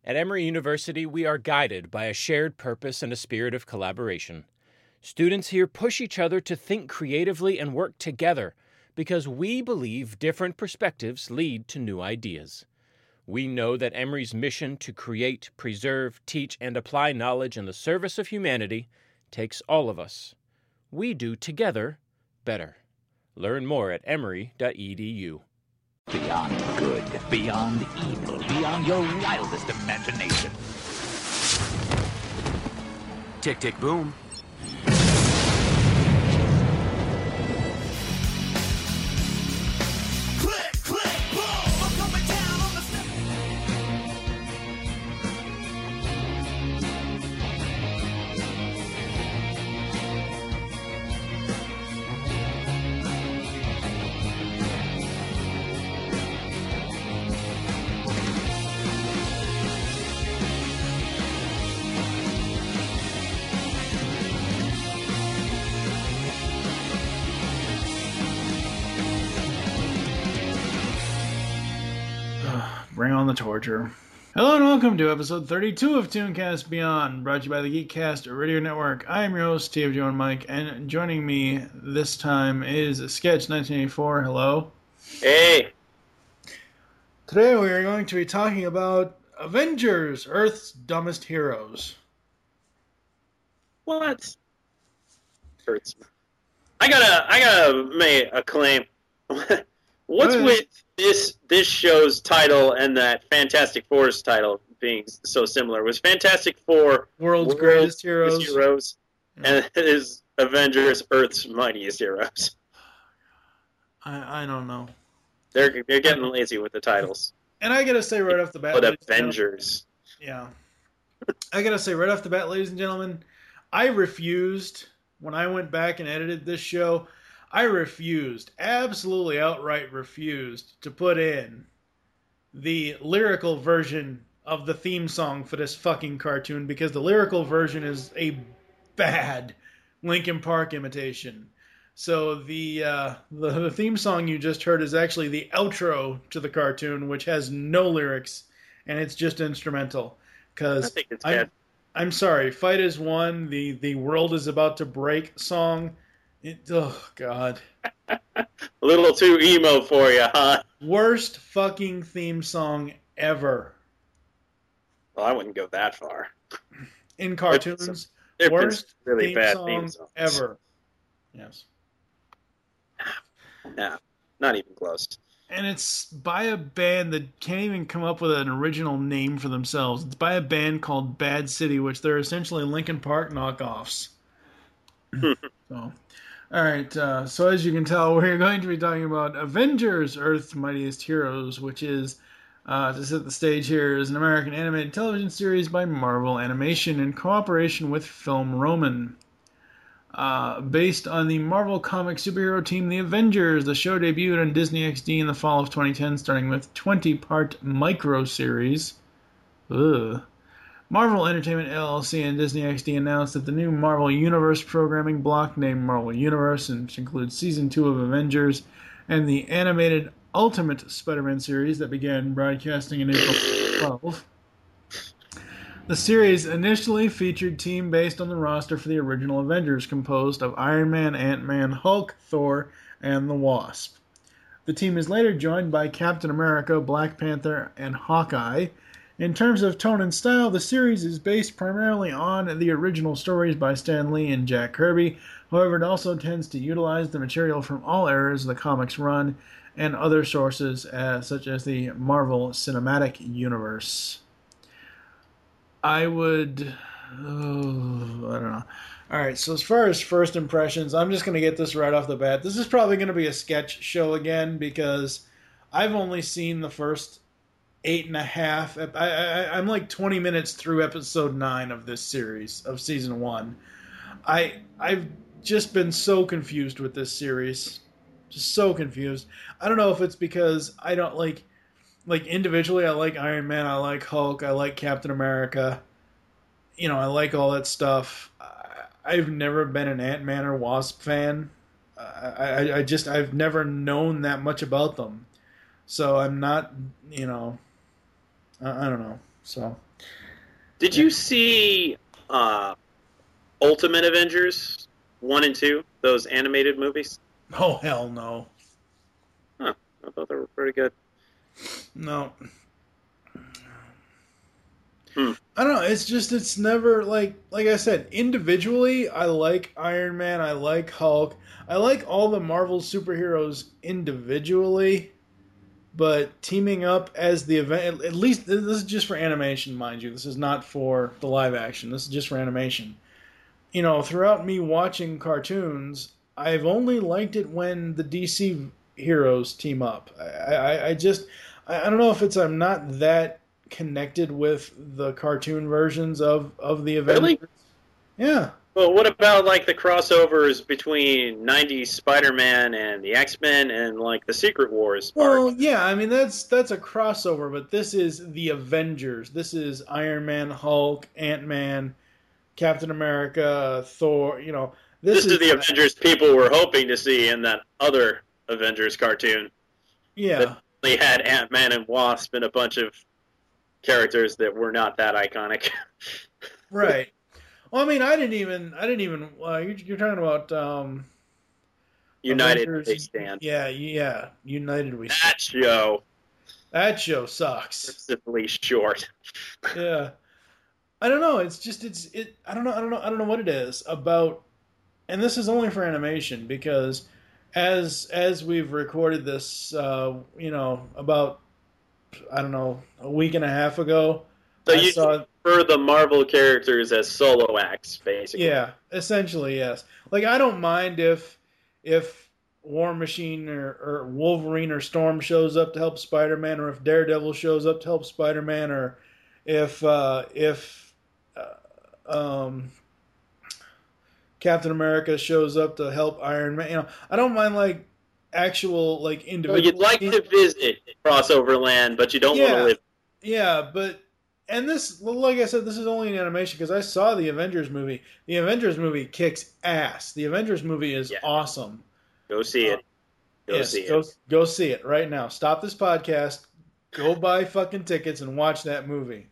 At Emory University, we are guided by a shared purpose and a spirit of collaboration. Students here push each other to think creatively and work together because we believe different perspectives lead to new ideas. We know that Emory's mission to create, preserve, teach, and apply knowledge in the service of humanity takes all of us. We do together better. Learn more at emory.edu. Beyond good, beyond evil, beyond your wildest imagination. Tick, tick, boom. Bring on the torture. Hello and welcome to episode 32 of Tooncast Beyond, brought to you by the Geekcast Radio Network. I am your host, Steve Joe and Mike, and joining me this time is Sketch 1984. Hello. Hey. Today we are going to be talking about Avengers, Earth's Dumbest Heroes. What? Hurts. I gotta make a claim. What's with this show's title and that Fantastic Four's title being so similar? Was Fantastic Four World's Greatest Heroes, and is Avengers Earth's Mightiest Heroes? I don't know. They're getting lazy with the titles. And I gotta say right off the bat, but Avengers. Yeah. I gotta say right off the bat, ladies and gentlemen, I refused, when I went back and edited this show, I refused, absolutely outright refused, to put in the lyrical version of the theme song for this fucking cartoon, because the lyrical version is a bad Linkin Park imitation. So the theme song you just heard is actually the outro to the cartoon, which has no lyrics, and it's just instrumental. Because I'm sorry, Fight is Won, the World is About to Break song. Oh, God. A little too emo for you, huh? Worst fucking theme song ever. Well, I wouldn't go that far. In cartoons, worst really theme bad song ever. Yes. Yeah, not even close. And it's by a band that can't even come up with an original name for themselves. It's by a band called Bad City, which they're essentially Linkin Park knockoffs. So... Alright, so as you can tell, we're going to be talking about Avengers, Earth's Mightiest Heroes, which is, to set the stage here, is an American animated television series by Marvel Animation in cooperation with Film Roman. Based on the Marvel comic superhero team, The Avengers, the show debuted on Disney XD in the fall of 2010, starting with 20-part micro-series. Ugh. Marvel Entertainment LLC and Disney XD announced that the new Marvel Universe programming block named Marvel Universe, which includes Season 2 of Avengers and the animated Ultimate Spider-Man series that began broadcasting in April 12. The series initially featured team based on the roster for the original Avengers, composed of Iron Man, Ant-Man, Hulk, Thor, and the Wasp. The team is later joined by Captain America, Black Panther, and Hawkeye. In terms of tone and style, the series is based primarily on the original stories by Stan Lee and Jack Kirby. However, it also tends to utilize the material from all eras of the comics run and other sources such as the Marvel Cinematic Universe. I don't know. Alright, so as far as first impressions, I'm just going to get this right off the bat. This is probably going to be a sketch show again because I've only seen the first 8.5. I'm like 20 minutes through episode 9 of this series, of season 1. I've just been so confused with this series. Just so confused. I don't know if it's because I don't like individually I like Iron Man, I like Hulk, I like Captain America. You know, I like all that stuff. I've never been an Ant-Man or Wasp fan. I've never known that much about them. So I'm not, I don't know. So Did you see Ultimate Avengers 1 and 2, those animated movies? Oh, hell no. Huh. I thought they were pretty good. No. I don't know. It's never like I said, individually, I like Iron Man, I like Hulk, I like all the Marvel superheroes individually, but teaming up as the event, at least this is just for animation, mind you. This is not for the live action. This is just for animation. You know, throughout me watching cartoons, I've only liked it when the DC heroes team up. I don't know if it's I'm not that connected with the cartoon versions of the Avengers. Really? Yeah. Well, what about like the crossovers between 90s Spider-Man and the X-Men and like the Secret Wars part? Well, yeah, I mean that's a crossover, but this is the Avengers. This is Iron Man, Hulk, Ant-Man, Captain America, Thor, you know. This is the Avengers people were hoping to see in that other Avengers cartoon. Yeah. They had Ant-Man and Wasp and a bunch of characters that were not that iconic. Right. Well, I mean, I didn't even. You're talking about United Avengers, They Stand. Yeah. United We Stand. That show. That show sucks. Mercifully short. Yeah. I don't know. It's just I don't know what it is about. And this is only for animation because as we've recorded this, about I don't know, a week and a half ago. So you prefer the Marvel characters as solo acts, basically. Yeah, essentially, yes. Like, I don't mind if War Machine or Wolverine or Storm shows up to help Spider-Man, or if Daredevil shows up to help Spider-Man, or if Captain America shows up to help Iron Man. You know, I don't mind like actual like individual. So you'd like to visit crossover land, but you don't want to live. Yeah, but this, like I said, this is only an animation because I saw the Avengers movie. The Avengers movie kicks ass. The Avengers movie is awesome. Go see it. Go see it right now. Stop this podcast. Go buy fucking tickets and watch that movie.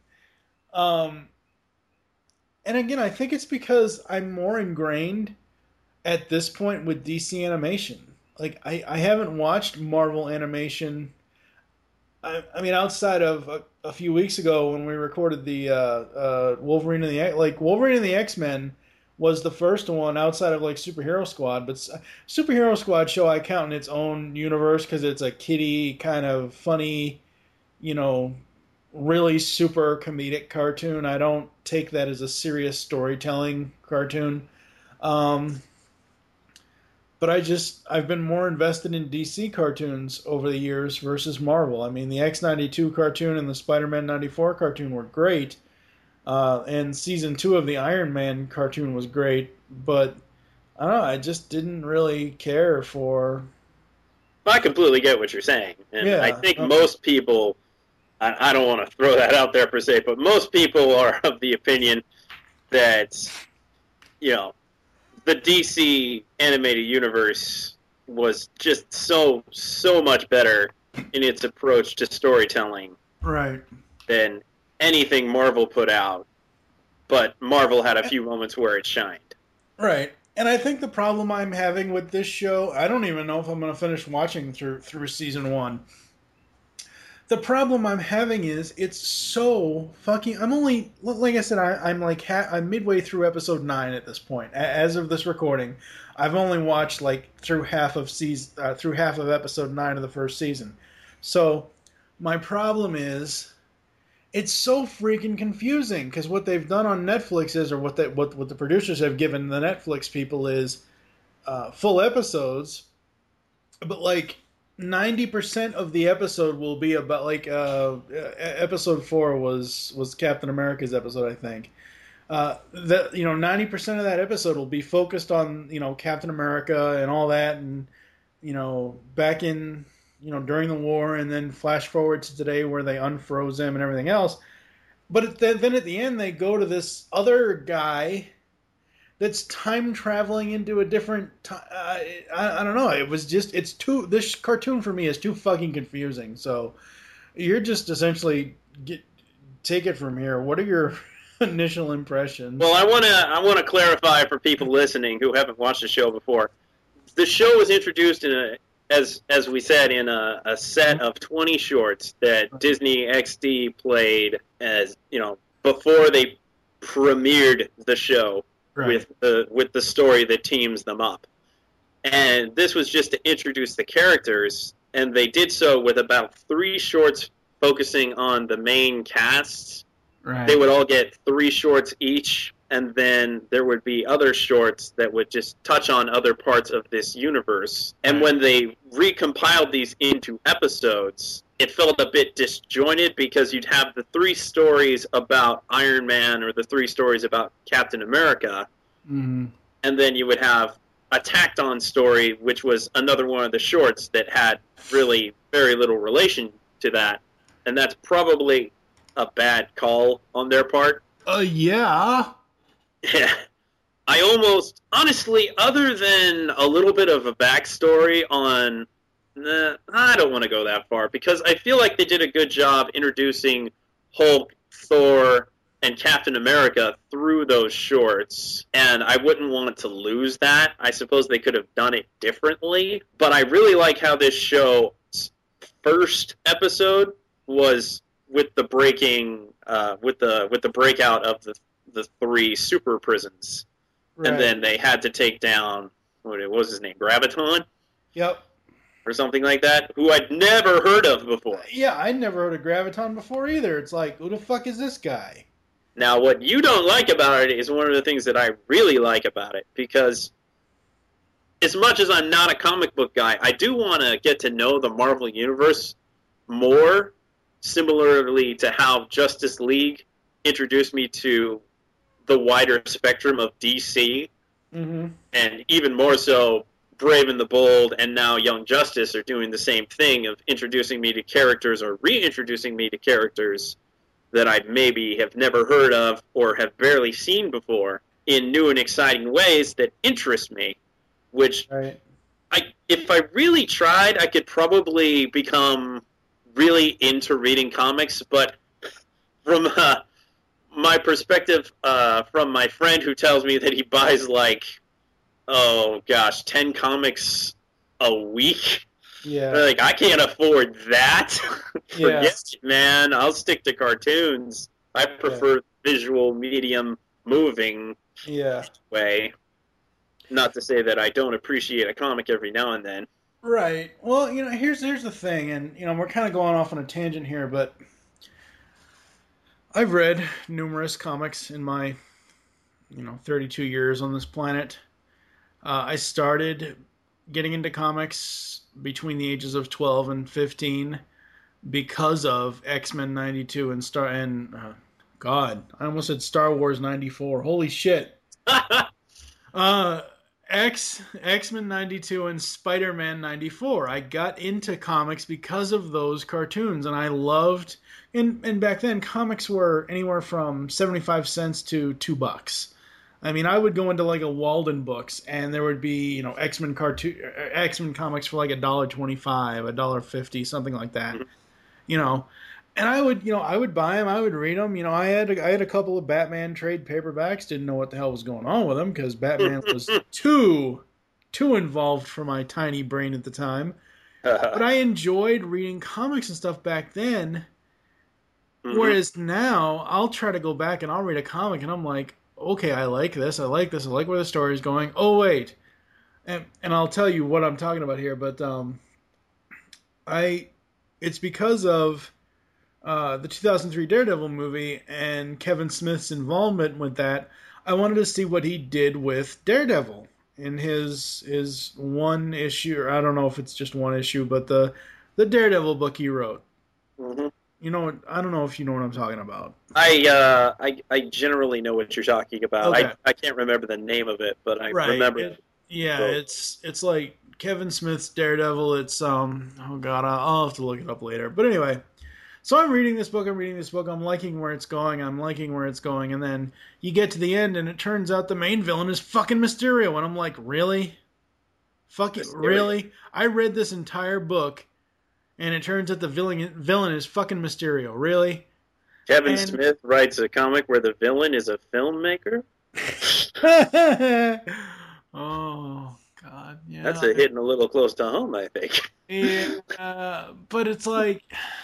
And again, I think it's because I'm more ingrained at this point with DC animation. Like, I haven't watched Marvel animation. I mean, outside of a few weeks ago when we recorded the Wolverine and the X-Men was the first one outside of like Superhero Squad. But Superhero Squad show I count in its own universe because it's a kiddie kind of funny, you know, really super comedic cartoon. I don't take that as a serious storytelling cartoon. But I've been more invested in DC cartoons over the years versus Marvel. I mean, the X-92 cartoon and the Spider-Man 94 cartoon were great. And season 2 of the Iron Man cartoon was great. But, I don't know, I just didn't really care for... I completely get what you're saying. And I think most people, I don't want to throw that out there per se, but most people are of the opinion that, you know, the DC animated universe was just so much better in its approach to storytelling, right, than anything Marvel put out. But Marvel had a few moments where it shined. Right. And I think the problem I'm having with this show, I don't even know if I'm going to finish watching through season 1. The problem I'm having is it's so fucking... I'm only... Like I said, I'm I'm midway through episode 9 at this point. As of this recording, I've only watched like through half of episode 9 of the first season. So my problem is it's so freaking confusing because what they've done on Netflix is, or what the producers have given the Netflix people is full episodes, but like 90% of the episode will be about like episode 4 was Captain America's episode, I think. 90% of that episode will be focused on, you know, Captain America and all that, and, you know, back in, you know, during the war, and then flash forward to today where they unfroze him and everything else. But then at the end they go to this other guy that's time traveling into a different time. I don't know. It was just, this cartoon for me is too fucking confusing. So you're just essentially take it from here. What are your initial impressions. Well, I wanna clarify for people listening who haven't watched the show before. The show was introduced as we said, in a set of 20 shorts that Disney XD played before they premiered the show with the story that teams them up. And this was just to introduce the characters, and they did so with about 3 shorts focusing on the main cast. Right. They would all get 3 shorts each, and then there would be other shorts that would just touch on other parts of this universe. And when they recompiled these into episodes, it felt a bit disjointed because you'd have the 3 stories about Iron Man or the 3 stories about Captain America, and then you would have a tacked-on story, which was another one of the shorts that had really very little relation to that. And that's probably a bad call on their part. Yeah. Yeah. I almost, honestly, other than a little bit of a backstory on, I don't want to go that far, because I feel like they did a good job introducing Hulk, Thor, and Captain America through those shorts, and I wouldn't want to lose that. I suppose they could have done it differently, but I really like how this show's first episode was with the breaking, with the breakout of the 3 super prisons, and then they had to take down, what was his name, Graviton? Yep. Or something like that, who I'd never heard of before. Yeah, I'd never heard of Graviton before either. It's like, who the fuck is this guy? Now, what you don't like about it is one of the things that I really like about it, because as much as I'm not a comic book guy, I do want to get to know the Marvel Universe more, similarly to how Justice League introduced me to the wider spectrum of DC, and even more so, Brave and the Bold and now Young Justice are doing the same thing of introducing me to characters or reintroducing me to characters that I maybe have never heard of or have barely seen before in new and exciting ways that interest me, which if I really tried, I could probably become really into reading comics, but from my perspective, from my friend who tells me that he buys 10 comics a week. Yeah. Like, I can't afford that. Forget it, man. I'll stick to cartoons. I prefer visual medium moving way. Not to say that I don't appreciate a comic every now and then. Right. Well, here's the thing, and we're kind of going off on a tangent here, but I've read numerous comics in my 32 years on this planet. I started getting into comics between the ages of 12 and 15 because of X-Men 92 and God, I almost said Star Wars 94. Holy shit. X-Men 92 and Spider-Man 94. I got into comics because of those cartoons, and I loved, and back then comics were anywhere from 75 cents to $2. I mean, I would go into like a Walden Books, and there would be, X-Men comics for like $1.25, $1.50, something like that. And I would buy them, I would read them. I had a couple of Batman trade paperbacks. Didn't know what the hell was going on with them because Batman was too involved for my tiny brain at the time. But I enjoyed reading comics and stuff back then. Whereas now, I'll try to go back and I'll read a comic, and I'm like, okay, I like this, I like where the story is going. Oh, wait. And I'll tell you what I'm talking about here, but it's because of the 2003 Daredevil movie and Kevin Smith's involvement with that. I wanted to see what he did with Daredevil in his one issue, or I don't know if it's just one issue, but the Daredevil book he wrote. I don't know if you know what I'm talking about. I generally know what you're talking about. Okay. I can't remember the name of it, but I remember it. Yeah, it's like Kevin Smith's Daredevil. It's oh god, I'll have to look it up later. But anyway, so I'm reading this book. I'm liking where it's going. And then you get to the end, and it turns out the main villain is fucking Mysterio, and I'm like, really? Fucking really? I read this entire book. And it turns out the villain is fucking Mysterio. Really? Kevin Smith writes a comic where the villain is a filmmaker. Oh God, yeah. That's hitting a little close to home, I think. Yeah, but it's like,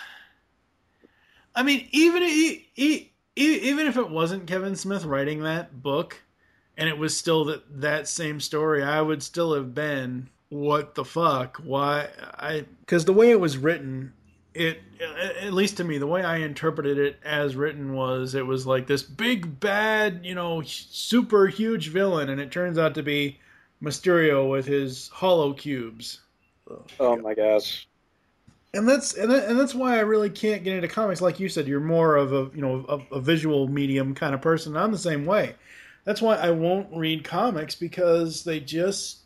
I mean, even if it wasn't Kevin Smith writing that book, and it was still that same story, I would still have been, what the fuck? Why? Because the way it was written, at least to me, the way I interpreted it as written was, it was like this big bad, super huge villain, and it turns out to be Mysterio with his hollow cubes. Oh my gosh. And that's why I really can't get into comics. Like you said, you're more of a visual medium kind of person. I'm the same way. That's why I won't read comics, because they just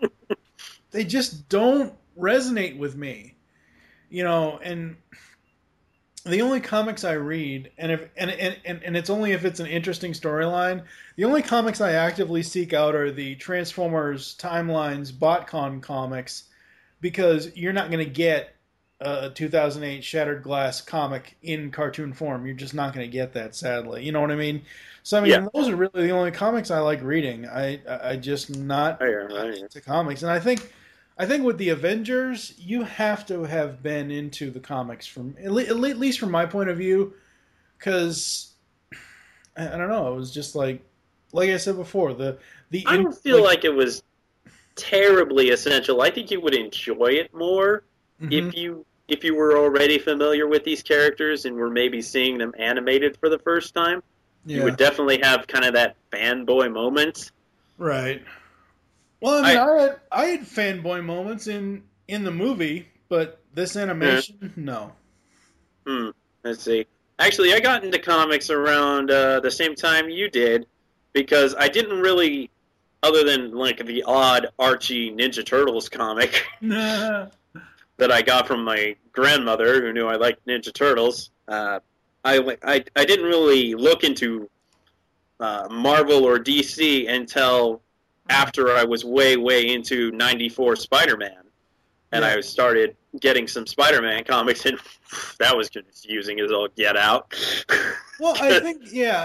don't resonate with me. And the only comics I read, and it's only if it's an interesting storyline, the only comics I actively seek out are the Transformers Timelines BotCon comics, because you're not going to get a 2008 Shattered Glass comic in cartoon form. You're just not going to get that, sadly. You know what I mean? So, I mean, Those are really the only comics I like reading. I just not into comics. And I think with the Avengers, you have to have been into the comics from at least from my point of view, because I don't know. It was just like I said before, I don't feel like it was terribly essential. I think you would enjoy it more if you were already familiar with these characters and were maybe seeing them animated for the first time. Yeah. You would definitely have kind of that fanboy moment. Right. Well, I mean, I had fanboy moments in the movie, but this animation, no. Let's see. Actually, I got into comics around the same time you did, because I didn't really, other than like the odd Archie Ninja Turtles comic that I got from my grandmother, who knew I liked Ninja Turtles, I didn't really look into Marvel or DC until after I was way into 94 Spider-Man. And I started getting some Spider-Man comics, and that was confusing as all get out. Well, I think,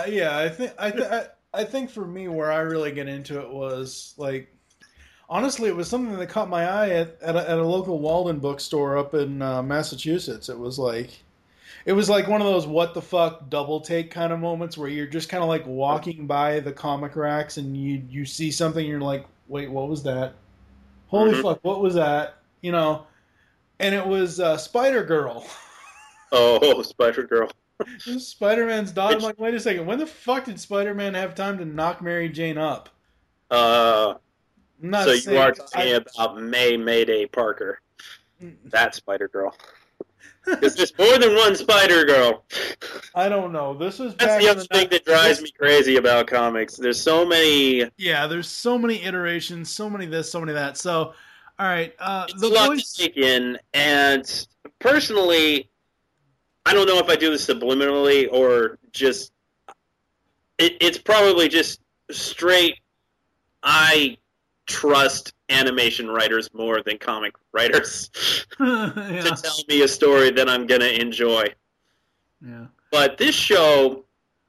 I think for me, where I really get into it was, like, honestly, it was something that caught my eye at a local Walden bookstore up in Massachusetts. It was like one of those what the fuck double take kind of moments where you're just kind of like walking by the comic racks and you see something and you're like, wait, what was that? Holy fuck, what was that? And it was Spider-Girl. Oh, Spider-Girl. Spider-Man's daughter. I'm like, wait a second, when the fuck did Spider-Man have time to knock Mary Jane up? So you are talking about Mayday Parker. That Spider-Girl. Because there's more than one Spider-Girl. I don't know. That's the other thing that drives me crazy about comics. There's so many... Yeah, there's so many iterations, so many this, so many that. So, all right. It's a lot to take in, and personally, I don't know if I do this subliminally or just... It's probably just straight... I trust animation writers more than comic writers to tell me a story that I'm going to enjoy. Yeah. But this show,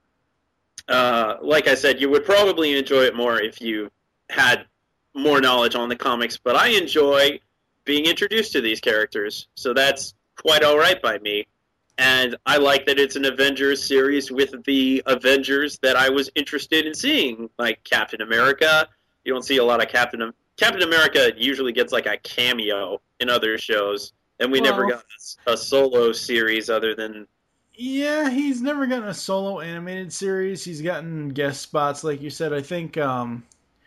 like I said, you would probably enjoy it more if you had more knowledge on the comics, but I enjoy being introduced to these characters, so that's quite all right by me. And I like that it's an Avengers series with the Avengers that I was interested in seeing, like Captain America. You don't see a lot of Captain America usually gets like a cameo in other shows, and we never got a solo series other than... Yeah, he's never gotten a solo animated series. He's gotten guest spots, like you said. I think the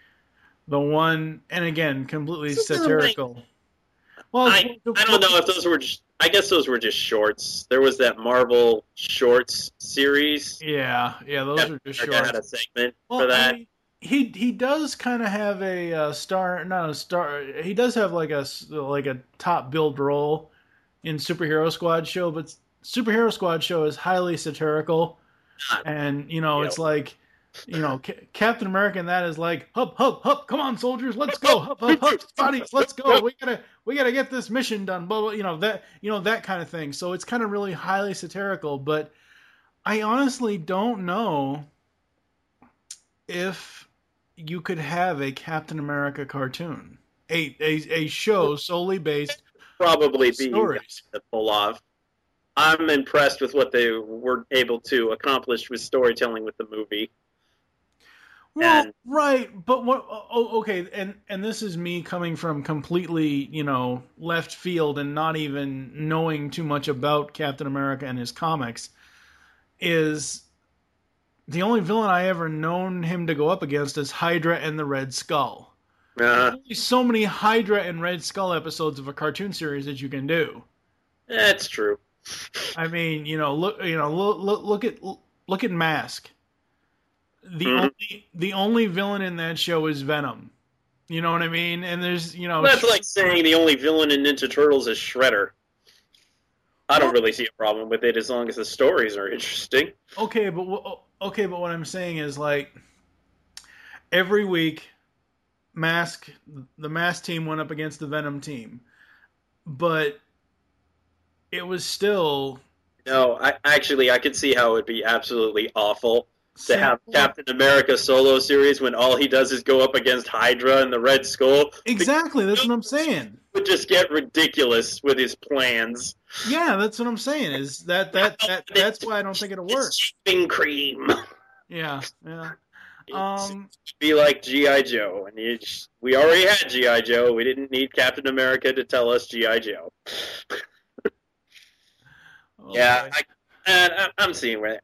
one, and again, completely satirical. Well, I don't know if those were just... I guess those were just shorts. There was that Marvel Shorts series. Yeah, those are just shorts. I had a segment for that. I mean, he does kind of have a not a star. He does have like a top billed role in Superhero Squad show, but Superhero Squad show is highly satirical, and it's like, Captain America and that is like, hup, come on soldiers, let's go, hup, Spotties, let's go, we gotta get this mission done, blah, blah, that kind of thing. So it's kind of really highly satirical, but I honestly don't know if you could have a Captain America cartoon, a show solely based Probably on be easy stories. to pull off. I'm impressed with what they were able to accomplish with storytelling with the movie. Well, And right, but what? Oh, okay, and this is me coming from completely, left field and not even knowing too much about Captain America and his comics. Is the only villain I ever known him to go up against is Hydra and the Red Skull. There's only so many Hydra and Red Skull episodes of a cartoon series that you can do. that's true. I mean, look at Mask. Mhm. The only villain in that show is Venom. You know what I mean? And there's That's like saying the only villain in Ninja Turtles is Shredder. I don't really see a problem with it as long as the stories are interesting. okay, but what I'm saying is like every week, the Mask team went up against the Venom team, but it was still No, I could see how it would be absolutely awful to have simple. Captain America solo series when all he does is go up against Hydra and the Red Skull. Exactly, that's what I'm saying. It would just get ridiculous with his plans. Yeah, that's what I'm saying. Is that's why I don't think it'll work. It's shaving cream. Yeah, yeah. It'd be like G.I. Joe, and we already had G.I. Joe. We didn't need Captain America to tell us G.I. Joe. Oh, Yeah, boy. I'm seeing where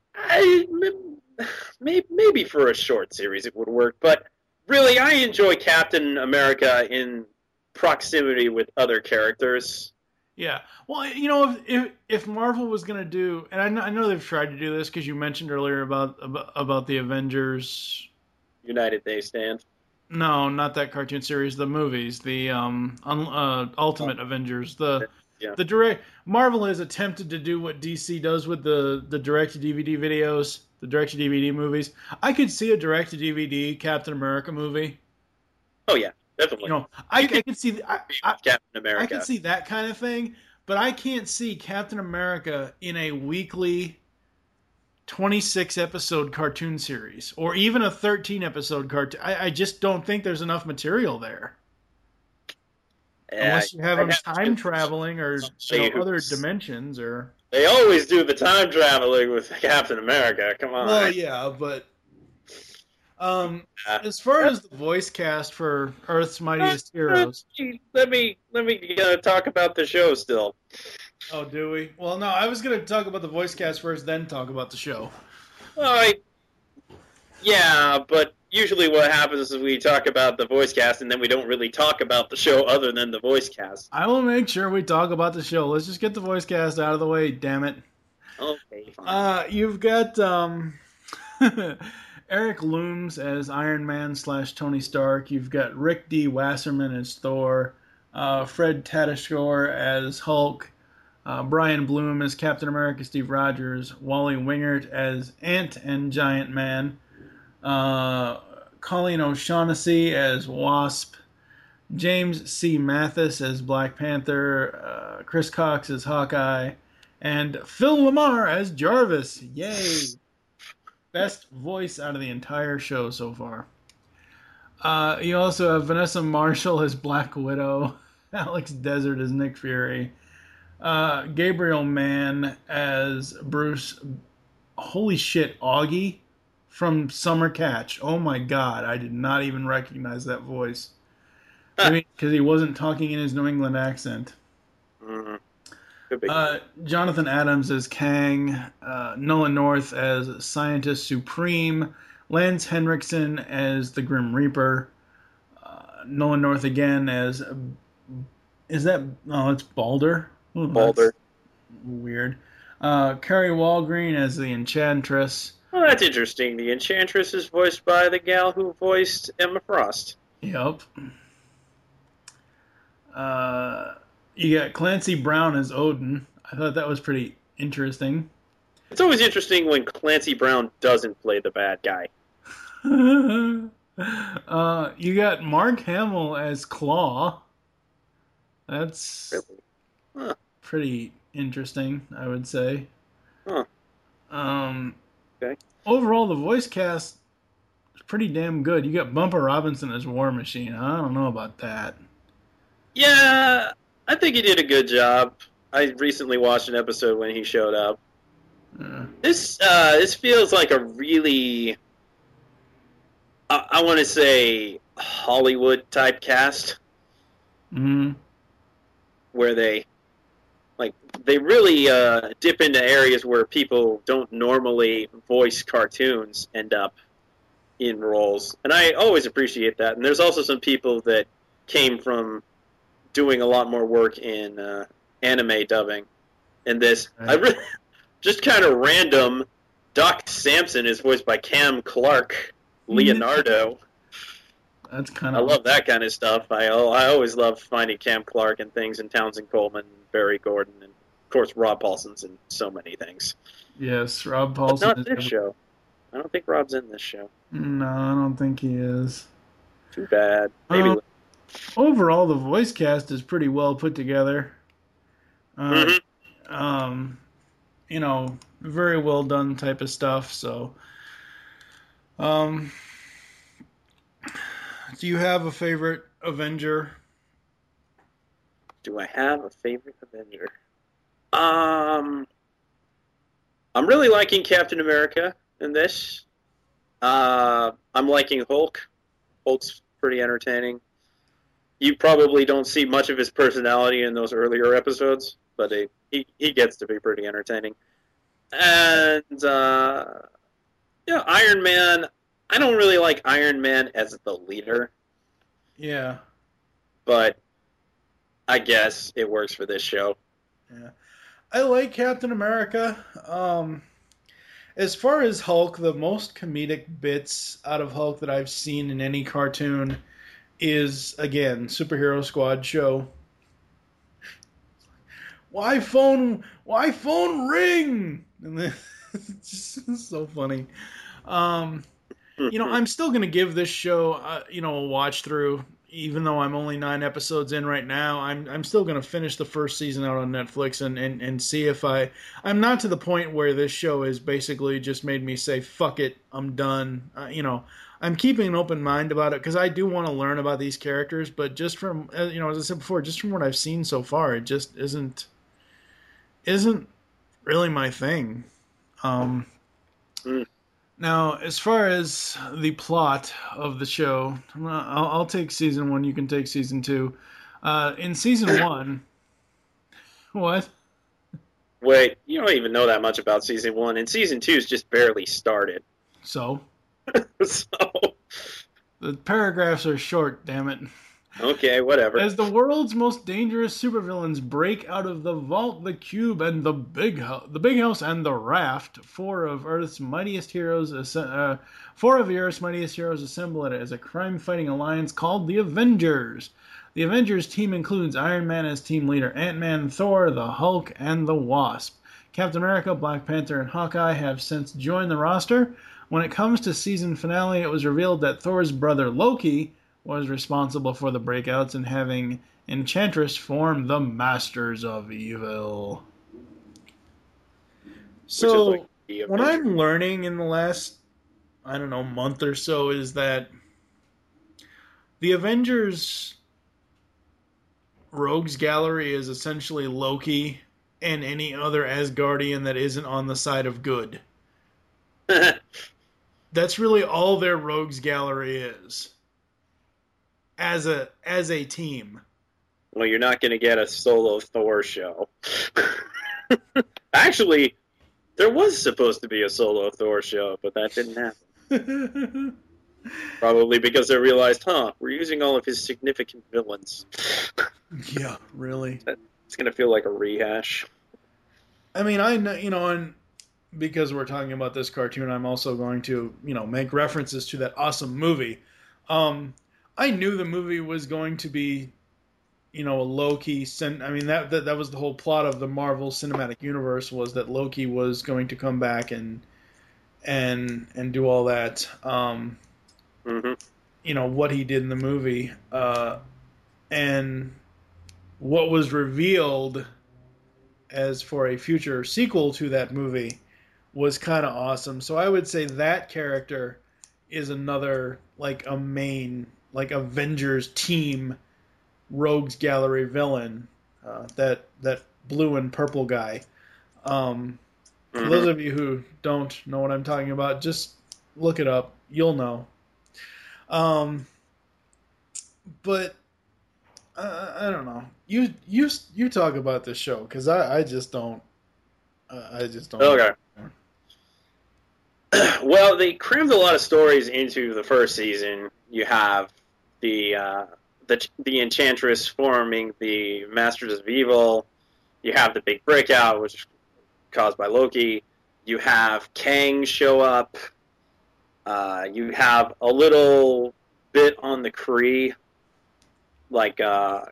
maybe for a short series it would work, but really I enjoy Captain America in proximity with other characters. Yeah. Well, if Marvel was gonna do, and I know they've tried to do this because you mentioned earlier about the Avengers. United They Stand. No, not that cartoon series. The movies, the Ultimate Avengers. Yeah. The direct Marvel has attempted to do what DC does with the direct to DVD videos, the direct to DVD movies. I could see a direct to DVD Captain America movie. Oh yeah, definitely. I could see Captain America. I can see that kind of thing, but I can't see Captain America in a weekly 26 episode cartoon series or even a 13 episode cartoon. I just don't think there's enough material there. Unless you have him time traveling or other dimensions or. They always do the time traveling with Captain America. Come on. Well, yeah, but as far as the voice cast for Earth's Mightiest Heroes, let me talk about the show still. Oh, do we? Well, no, I was going to talk about the voice cast first, then talk about the show. Well, yeah, but usually what happens is we talk about the voice cast and then we don't really talk about the show other than the voice cast. I will make sure we talk about the show. Let's just get the voice cast out of the way, damn it. Okay, fine. You've got Eric Looms as Iron Man / Tony Stark. You've got Rick D. Wasserman as Thor. Fred Tatasciore as Hulk. Brian Bloom as Captain America Steve Rogers. Wally Wingert as Ant and Giant Man. Colleen O'Shaughnessy as Wasp. James C. Mathis as Black Panther. Chris Cox as Hawkeye. And Phil Lamar as Jarvis. Yay! Best voice out of the entire show so far. You also have Vanessa Marshall as Black Widow. Alex Desert as Nick Fury. Gabriel Mann as Bruce. Holy shit, Augie from Summer Catch. Oh my god, I did not even recognize that voice. Because he wasn't talking in his New England accent. Mm-hmm. Jonathan Adams as Kang. Nolan North as Scientist Supreme. Lance Henriksen as the Grim Reaper. Nolan North again as... Is that... Oh, it's Balder. Ooh, Balder. Weird. Carrie Walgreen as the Enchantress. Well, that's interesting. The Enchantress is voiced by the gal who voiced Emma Frost. Yep. You got Clancy Brown as Odin. I thought that was pretty interesting. It's always interesting when Clancy Brown doesn't play the bad guy. You got Mark Hamill as Claw. That's Really? Huh. pretty interesting, I would say. Huh. Okay. Overall, the voice cast is pretty damn good. You got Bumper Robinson as War Machine. I don't know about that. Yeah, I think he did a good job. I recently watched an episode when he showed up. This feels like a really, I want to say, Hollywood type cast. Mm-hmm. Where they really dip into areas where people don't normally voice cartoons end up in roles, and I always appreciate that. And there's also some people that came from doing a lot more work in anime dubbing. And this, Right. just kind of random. Doc Samson is voiced by Cam Clark, Leonardo. That's kind I of. love that kind of stuff. I always love finding Cam Clark and things, and Townsend Coleman, Barry Gordon, and of course Rob Paulson's in so many things. Yes, Rob But Paulson. not this show. I don't think Rob's in this show. No, I don't think he is. Too bad. Maybe. Overall, the voice cast is pretty well put together. You know, very well done type of stuff. So, do you have a favorite Avenger? Do I have a favorite Avenger? I'm really liking Captain America in this. I'm liking Hulk. Hulk's pretty entertaining. You probably don't see much of his personality in those earlier episodes, but he gets to be pretty entertaining. And Iron Man. I don't really like Iron Man as the leader, Yeah. but I guess it works for this show. Yeah. I like Captain America. As far as Hulk, the most comedic bits out of Hulk that I've seen in any cartoon is, again, Superhero Squad show. Why phone ring? And then, it's just so funny. I'm still going to give this show, a watch through, even though I'm only 9 episodes in right now. I'm still going to finish the first season out on Netflix and see if I'm not to the point where this show has basically just made me say, fuck it, I'm done. I'm keeping an open mind about it because I do want to learn about these characters, but just from, as I said before, just from what I've seen so far, it just isn't really my thing. Now, as far as the plot of the show, I'll take season 1. You can take season 2. In season 1, what? Wait, you don't even know that much about season 1, and season 2's just barely started. So So, the paragraphs are short. Damn it. okay, whatever. As the world's most dangerous supervillains break out of the vault, the cube, and the big house, and the raft, four of Earth's mightiest heroes assemble it as a crime-fighting alliance called the Avengers. The Avengers team includes Iron Man as team leader, Ant-Man, Thor, the Hulk, and the Wasp. Captain America, Black Panther, and Hawkeye have since joined the roster. When it comes to season finale, it was revealed that Thor's brother Loki was responsible for the breakouts and having Enchantress form the Masters of Evil. So, like the what Avengers. I'm learning in the last, month or so is that the Avengers Rogues Gallery is essentially Loki and any other Asgardian that isn't on the side of good. That's really all their Rogues Gallery is. As a team. Well, you're not going to get a solo Thor show. Actually, there was supposed to be a solo Thor show, but that didn't happen. Probably because they realized, we're using all of his significant villains. Yeah, really. It's going to feel like a rehash. I mean, I know, and because we're talking about this cartoon, I'm also going to, make references to that awesome movie. I knew the movie was going to be, a Loki. That was the whole plot of the Marvel Cinematic Universe, was that Loki was going to come back and do all that. What he did in the movie, and what was revealed as for a future sequel to that movie was kind of awesome. So I would say that character is another, like, a main, like, Avengers team rogues gallery villain, that blue and purple guy. For those of you who don't know what I'm talking about, just look it up. You'll know. But I don't know. You talk about this show, because I just don't. I just don't. Okay. Well, they crammed a lot of stories into the first season. You have the Enchantress forming the Masters of Evil. You have the big breakout, which is caused by Loki. You have Kang show up. You have a little bit on the Kree, like the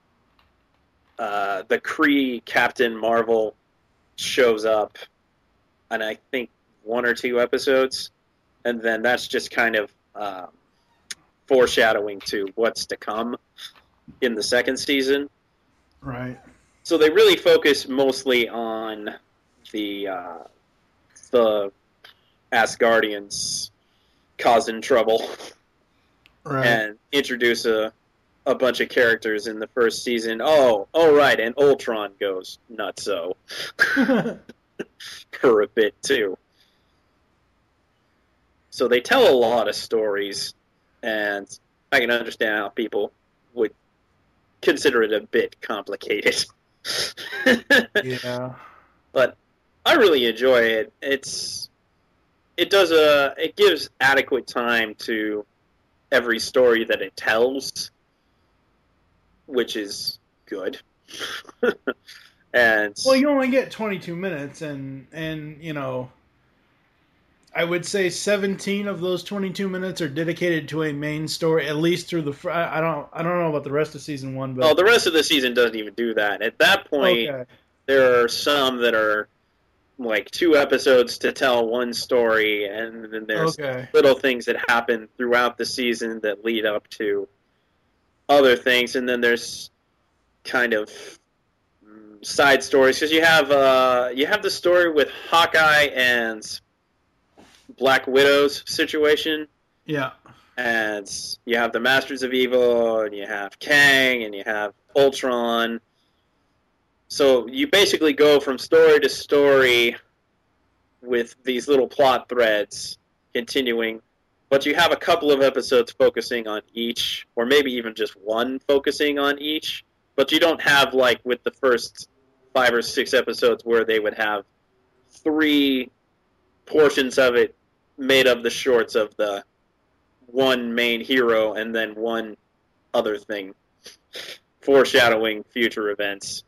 Kree Captain Marvel shows up, and I think 1 or 2 episodes, and then that's just kind of foreshadowing to what's to come in the second season. Right. So they really focus mostly on the Asgardians causing trouble, Right. and introduce a bunch of characters in the first season. Oh, right, and Ultron goes nutso for a bit too. So they tell a lot of stories, and I can understand how people would consider it a bit complicated. Yeah. But I really enjoy it. It gives adequate time to every story that it tells, which is good. And Well, you only get 22 minutes, and I would say 17 of those 22 minutes are dedicated to a main story, at least through the. I don't know about the rest of season 1, but the rest of the season doesn't even do that. At that point, okay. there are some that are like 2 episodes to tell one story, and then there's little things that happen throughout the season that lead up to other things, and then there's kind of side stories, because you have the story with Hawkeye and Black Widow's situation. Yeah. And you have the Masters of Evil, and you have Kang, and you have Ultron. So you basically go from story to story with these little plot threads continuing, but you have a couple of episodes focusing on each, or maybe even just one focusing on each, but you don't have, like, with the first 5 or 6 episodes where they would have 3 portions of it made of the shorts of the one main hero and then one other thing foreshadowing future events.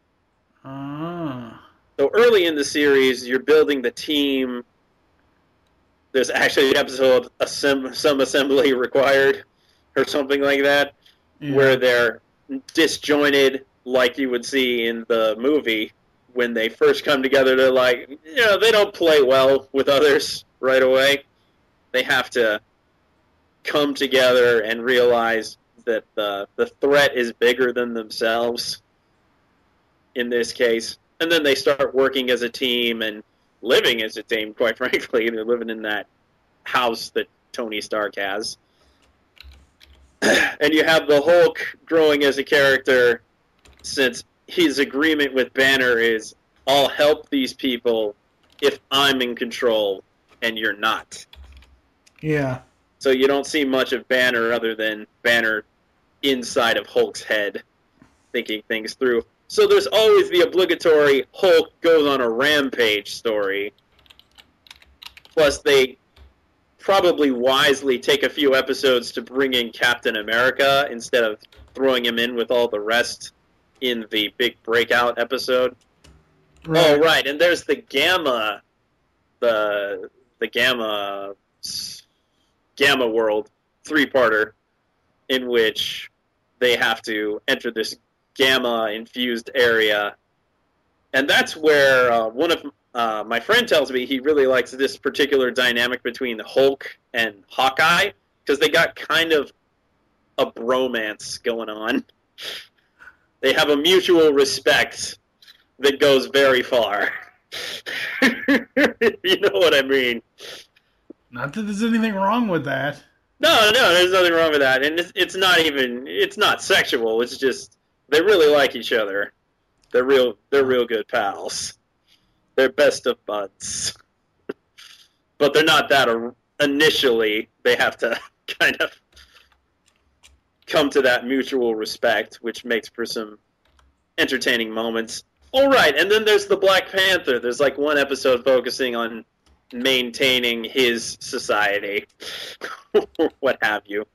So early in the series, you're building the team. There's actually an episode, some assembly required, or something like that, where they're disjointed, like you would see in the movie. When they first come together, they're like, they don't play well with others right away. They have to come together and realize that the threat is bigger than themselves in this case. And then they start working as a team and living as a team, quite frankly. They're living in that house that Tony Stark has. And you have the Hulk growing as a character, since his agreement with Banner is, I'll help these people if I'm in control and you're not. Yeah. So you don't see much of Banner other than Banner inside of Hulk's head thinking things through. So there's always the obligatory Hulk goes on a rampage story. Plus they probably wisely take a few episodes to bring in Captain America instead of throwing him in with all the rest in the big breakout episode. Right. Oh, right, and there's the Gamma, the Gamma World 3-parter, in which they have to enter this Gamma-infused area. And that's where one of my friend tells me he really likes this particular dynamic between Hulk and Hawkeye, because they got kind of a bromance going on. They have a mutual respect that goes very far. You know what I mean? Not that there's anything wrong with that. No, there's nothing wrong with that, and it's not sexual. It's just they really like each other. They're real good pals. They're best of buds, but they're not that initially. They have to kind of come to that mutual respect, which makes for some entertaining moments. All right, and then there's the Black Panther. There's like one episode focusing on maintaining his society, what have you.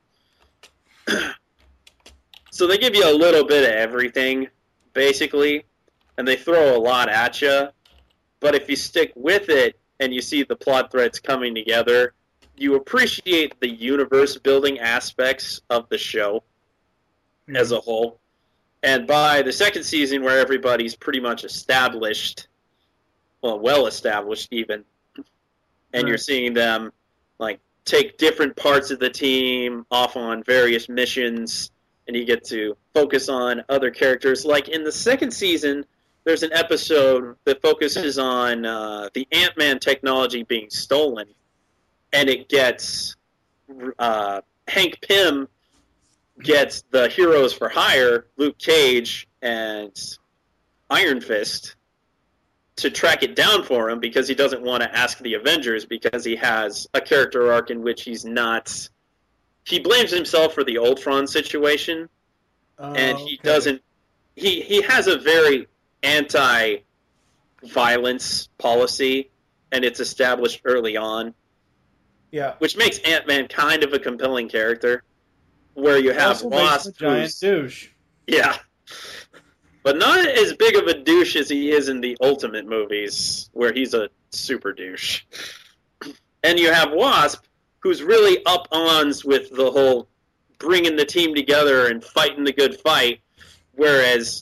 So they give you a little bit of everything, basically, and they throw a lot at you. But if you stick with it and you see the plot threads coming together, you appreciate the universe-building aspects of the show as a whole. And by the second season, where everybody's pretty much established, well established even, and you're seeing them like take different parts of the team off on various missions, and you get to focus on other characters. Like in the second season, there's an episode that focuses on the Ant-Man technology being stolen, and it gets Hank Pym gets the heroes for hire, Luke Cage and Iron Fist, to track it down for him because he doesn't want to ask the Avengers, because he has a character arc in which he blames himself for the Ultron situation, and he doesn't. He has a very anti-violence policy, and it's established early on. Yeah, which makes Ant-Man kind of a compelling character, where you have Wasp, giant douche. Yeah. But not as big of a douche as he is in the Ultimate movies, where he's a super douche. And you have Wasp, who's really up-ons with the whole bringing the team together and fighting the good fight, whereas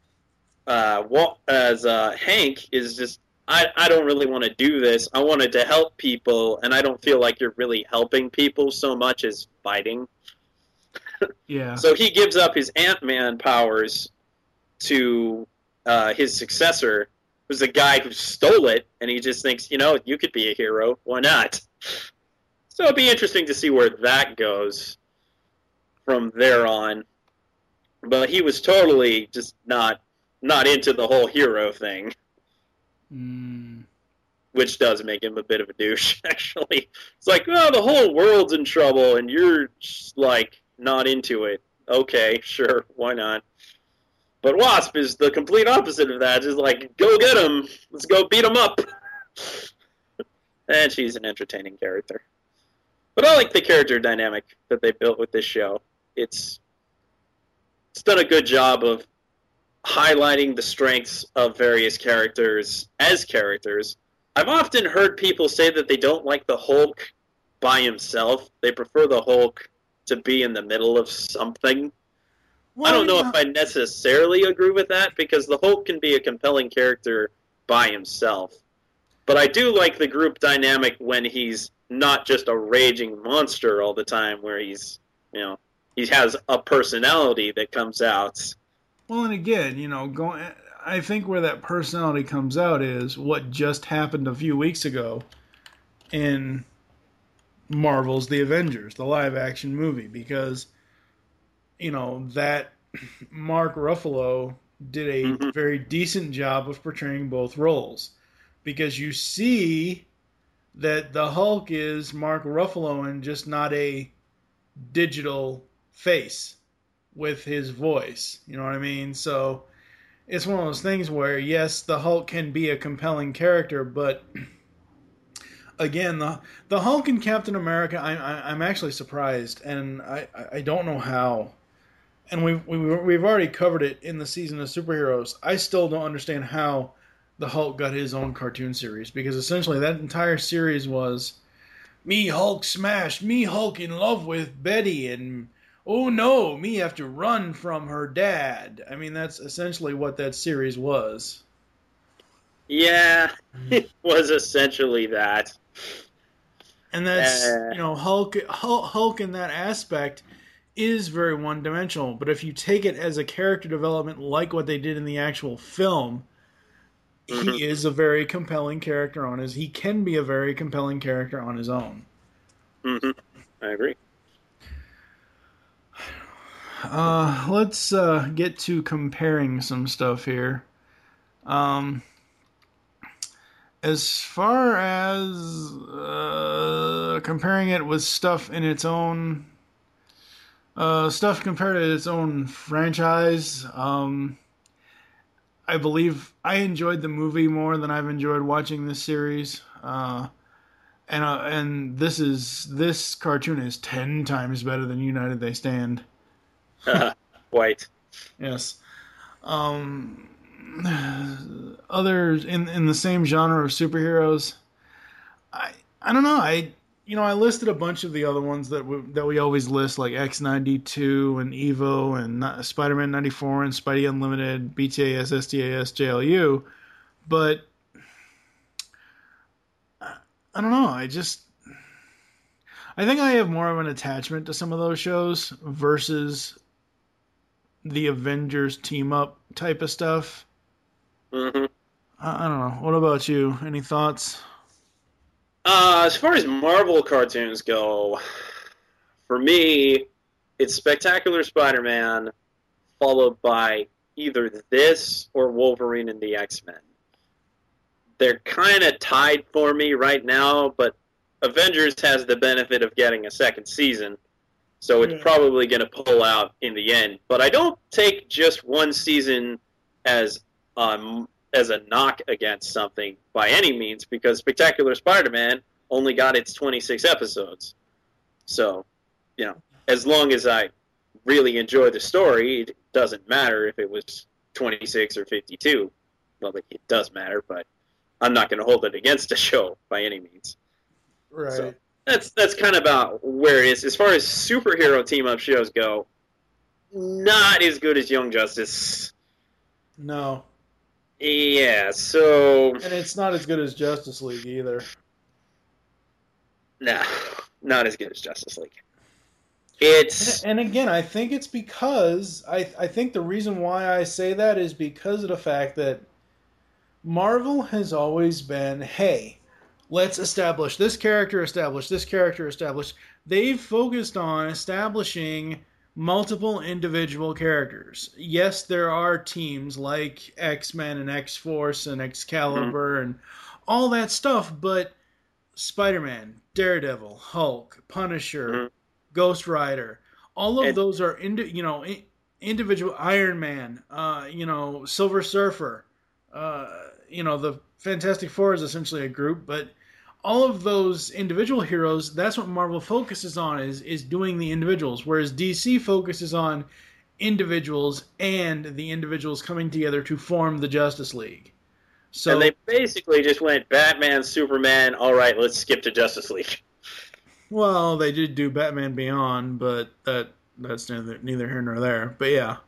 Hank is just, I don't really want to do this. I wanted to help people, and I don't feel like you're really helping people so much as fighting. Yeah. So he gives up his Ant-Man powers to his successor, who's the guy who stole it, and he just thinks, you could be a hero. Why not? So it'd be interesting to see where that goes from there on. But he was totally just not into the whole hero thing. Which does make him a bit of a douche, actually. It's like, oh, the whole world's in trouble, and you're just, like, not into it. Okay, sure, why not? But Wasp is the complete opposite of that. Just like, go get him. Let's go beat him up. And she's an entertaining character. But I like the character dynamic that they built with this show. It's done a good job of highlighting the strengths of various characters as characters. I've often heard people say that they don't like the Hulk by himself. They prefer the Hulk to be in the middle of something. I don't know if I necessarily agree with that, because the Hulk can be a compelling character by himself. But I do like the group dynamic when he's not just a raging monster all the time, where he's, he has a personality that comes out. Well, and again, I think where that personality comes out is what just happened a few weeks ago in Marvel's The Avengers, the live-action movie, because that Mark Ruffalo did a very decent job of portraying both roles, because you see that the Hulk is Mark Ruffalo and just not a digital face with his voice. You know what I mean? So it's one of those things where, yes, the Hulk can be a compelling character, but again, the Hulk in Captain America, I'm actually surprised, and I don't know how. And we've already covered it in the season of superheroes. I still don't understand how the Hulk got his own cartoon series, because essentially that entire series was me Hulk smashed, me Hulk in love with Betty, and oh no, me have to run from her dad. I mean, that's essentially what that series was. Yeah, it was essentially that. And that's, Hulk in that aspect is very one-dimensional, but if you take it as a character development like what they did in the actual film, he is a very compelling character on his. He can be a very compelling character on his own. I agree. Let's get to comparing some stuff here. As far as comparing it with stuff in its own stuff compared to its own franchise, I believe I enjoyed the movie more than I've enjoyed watching this series. And this cartoon is 10 times better than United They Stand. White. Yes. Others in the same genre of superheroes, I don't know. I listed a bunch of the other ones that we always list, like X-92 and Evo and Spider-Man 94 and Spidey Unlimited, BTAS, STAS, JLU, but I don't know. I think I have more of an attachment to some of those shows versus the Avengers team up type of stuff. I don't know. What about you? Any thoughts? As far as Marvel cartoons go, for me, it's Spectacular Spider-Man, followed by either this or Wolverine and the X-Men. They're kind of tied for me right now, but Avengers has the benefit of getting a second season, so it's probably going to pull out in the end. But I don't take just one season as a knock against something by any means, because Spectacular Spider-Man only got its 26 episodes. So, as long as I really enjoy the story, it doesn't matter if it was 26 or 52. Well, it does matter, but I'm not going to hold it against the show by any means. Right. So that's kind of about where it is. As far as superhero team-up shows go, not as good as Young Justice. No. Yeah, so... And it's not as good as Justice League either. No, not as good as Justice League. It's... And again, I think it's because... I think the reason why I say that is because of the fact that Marvel has always been, hey, let's establish this character, establish this character, establish... They've focused on establishing multiple individual characters. Yes, there are teams like X-Men and X-Force and Excalibur and all that stuff, but Spider-Man, Daredevil, Hulk, Punisher, Ghost Rider, all of those are individual. Iron Man, Silver Surfer, the Fantastic Four is essentially a group, but all of those individual heroes, that's what Marvel focuses on, is doing the individuals, whereas DC focuses on individuals and the individuals coming together to form the Justice League. So, and they basically just went Batman, Superman, all right, let's skip to Justice League. Well, they did do Batman Beyond, but that's neither here nor there. But yeah.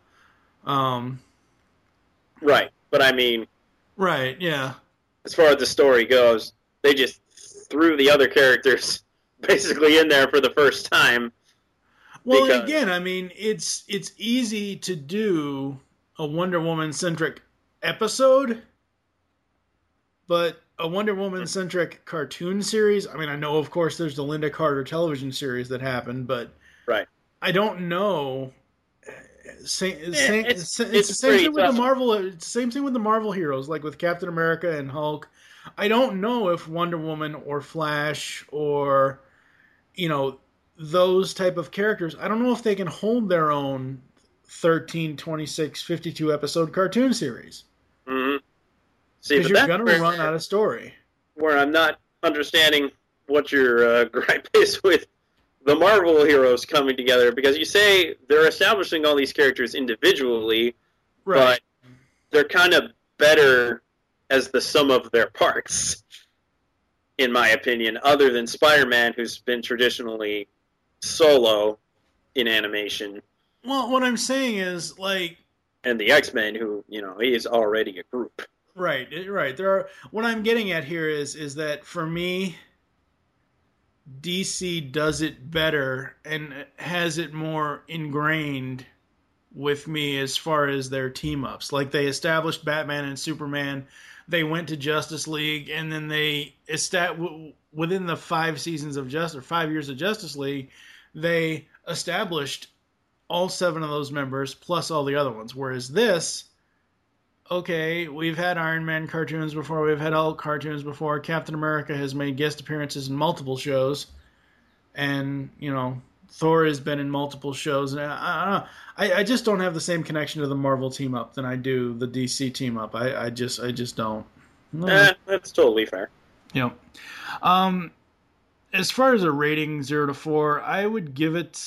Right, but I mean... Right, yeah. As far as the story goes, they just threw the other characters basically in there for the first time. Well, and again, I mean, it's easy to do a Wonder Woman-centric episode, but a Wonder Woman-centric cartoon series, I mean, I know, of course, there's the Linda Carter television series that happened, but right. I don't know. It's the same thing with the Marvel. It's the same thing with the Marvel heroes, like with Captain America and Hulk. I don't know if Wonder Woman or Flash or, those type of characters, I don't know if they can hold their own 13, 26, 52 episode cartoon series. Mm-hmm. Because you're going to run out of story. Where I'm not understanding what your gripe is with the Marvel heroes coming together, because you say they're establishing all these characters individually, right, but they're kind of better as the sum of their parts, in my opinion, other than Spider-Man, who's been traditionally solo in animation. Well, what I'm saying is, and the X-Men, who, he is already a group. Right. What I'm getting at here is that, for me, DC does it better and has it more ingrained with me as far as their team-ups. Like, they established Batman and Superman. they went to Justice League, and then they within the 5 seasons of 5 years of Justice League, they established all 7 of those members plus all the other ones. Whereas this, okay, we've had Iron Man cartoons before, we've had Hulk cartoons before, Captain America has made guest appearances in multiple shows, and, you know, Thor has been in multiple shows, and I just don't have the same connection to the Marvel team up than I do the DC team up. I just don't. That's totally fair. Yep. As far as a rating 0 to 4, I would give it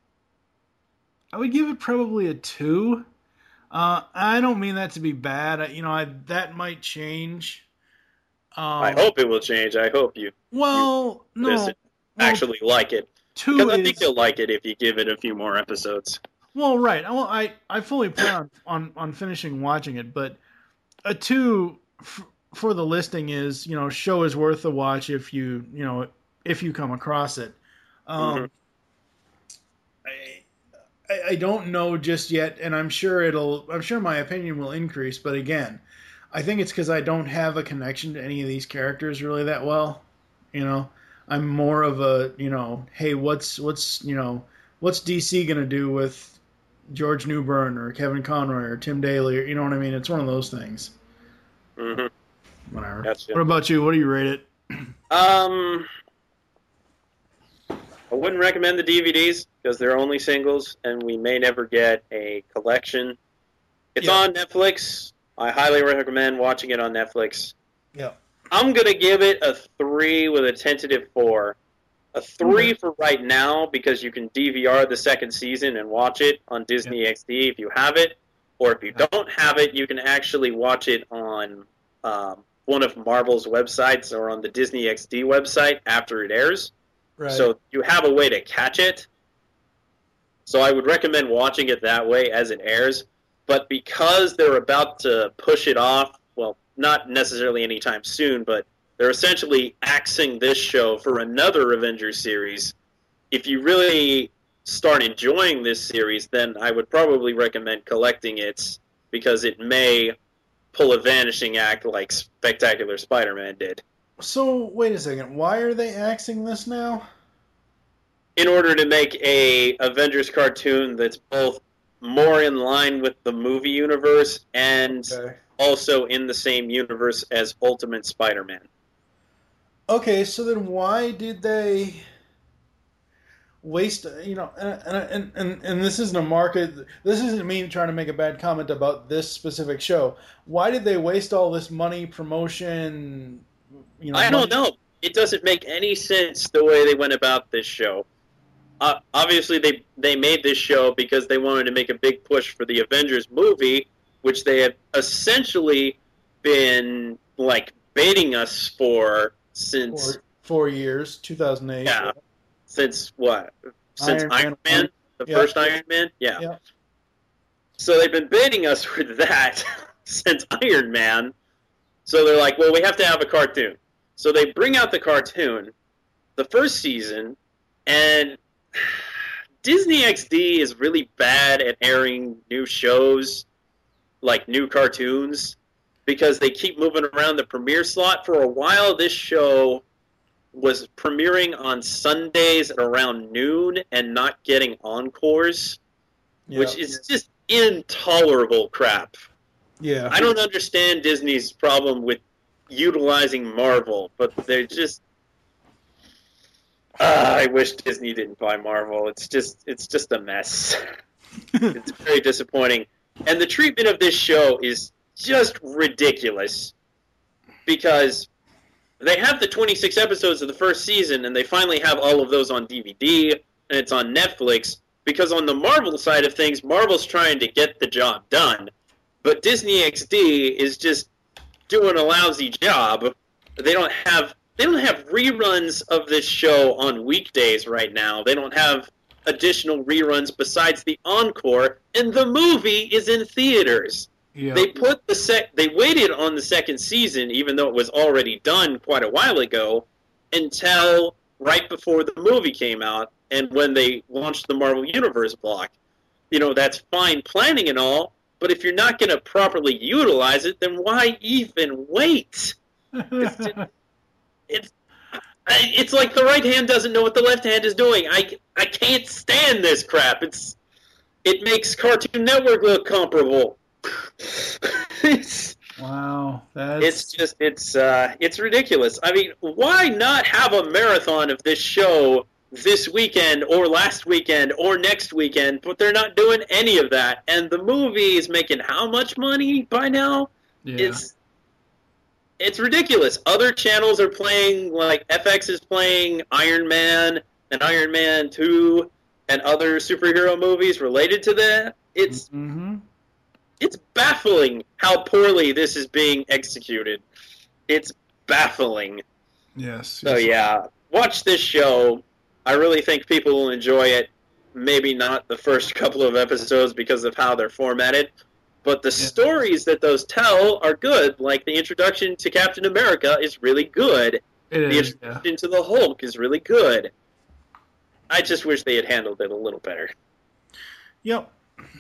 probably a 2. I don't mean that to be bad. That might change. I hope it will change. I hope you actually like it. Because I think you'll like it if you give it a few more episodes. Well, right. Well, I fully plan on finishing watching it, but a 2 for the listing is, show is worth a watch if you come across it. I don't know just yet, and I'm sure my opinion will increase, but again, I think it's because I don't have a connection to any of these characters really that well. I'm more of a, hey, what's DC gonna do with George Newbern or Kevin Conroy or Tim Daly, or, you know what I mean? It's one of those things. Mm-hmm. Whatever. What about you? What do you rate it? I wouldn't recommend the DVDs because they're only singles, and we may never get a collection. It's on Netflix. I highly recommend watching it on Netflix. Yeah. I'm going to give it a 3 with a tentative 4. A 3 for right now because you can DVR the second season and watch it on Disney XD if you have it. Or if you don't have it, you can actually watch it on one of Marvel's websites or on the Disney XD website after it airs. Right. So you have a way to catch it. So I would recommend watching it that way as it airs. But because they're about to push it off, well, not necessarily anytime soon, but they're essentially axing this show for another Avengers series. If you really start enjoying this series, then I would probably recommend collecting it because it may pull a vanishing act like Spectacular Spider-Man did. So, wait a second. Why are they axing this now? In order to make a Avengers cartoon that's both more in line with the movie universe and also in the same universe as Ultimate Spider-Man. Okay, so then why did they waste, and this isn't a market, this isn't me trying to make a bad comment about this specific show. Why did they waste all this money, promotion, I don't know. It doesn't make any sense the way they went about this show. Obviously, they made this show because they wanted to make a big push for the Avengers movie, which they have essentially been, baiting us for since... 4 years, 2008. Yeah. Since what? Since Iron Man? The first Iron Man? Yeah. So they've been baiting us for that since Iron Man. So they're like, well, we have to have a cartoon. So they bring out the cartoon, the first season, and Disney XD is really bad at airing new shows, like new cartoons, because they keep moving around the premiere slot. For a while, this show was premiering on Sundays at around noon and not getting encores, which is just intolerable crap. Yeah. I don't understand Disney's problem with utilizing Marvel, but they're just... I wish Disney didn't buy Marvel. It's just a mess. It's very disappointing. And the treatment of this show is just ridiculous because they have the 26 episodes of the first season, and they finally have all of those on DVD, and it's on Netflix, because on the Marvel side of things, Marvel's trying to get the job done, but Disney XD is just doing a lousy job. They don't have reruns of this show on weekdays right now. They don't have additional reruns besides the encore, and the movie is in theaters. Yeah. They waited on the second season, even though it was already done quite a while ago, until right before the movie came out, and when they launched the Marvel Universe block. That's fine planning and all, But if you're not going to properly utilize it, then why even wait? It's like the right hand doesn't know what the left hand is doing. I can't stand this crap. It makes Cartoon Network look comparable. Wow, it's ridiculous. I mean, why not have a marathon of this show this weekend or last weekend or next weekend? But they're not doing any of that. And the movie is making how much money by now? Yeah. It's ridiculous. Other channels are playing, like FX is playing Iron Man and Iron Man 2 and other superhero movies related to that. It's baffling how poorly this is being executed. It's baffling. Yes. So yeah, watch this show. I really think people will enjoy it. Maybe not the first couple of episodes because of how they're formatted. But the stories that those tell are good. Like the introduction to Captain America is really good. The introduction to the Hulk is really good. I just wish they had handled it a little better. Yep.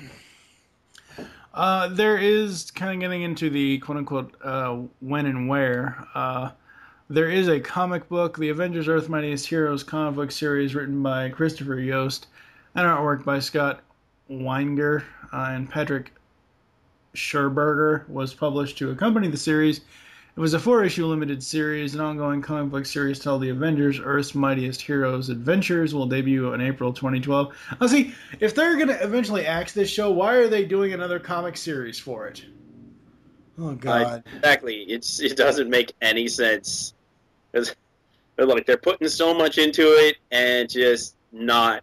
There is kind of getting into the quote-unquote when and where. There is a comic book, The Avengers Earth's Mightiest Heroes comic book series written by Christopher Yost and artwork by Scott Weinger and Patrick Scherberger, was published to accompany the series. It was a 4-issue limited series. An ongoing comic book series titled The Avengers Earth's Mightiest Heroes Adventures will debut in April 2012. Now see, if they're going to eventually axe this show, why are they doing another comic series for it? Oh, God. Exactly. It doesn't make any sense. They're putting so much into it and just no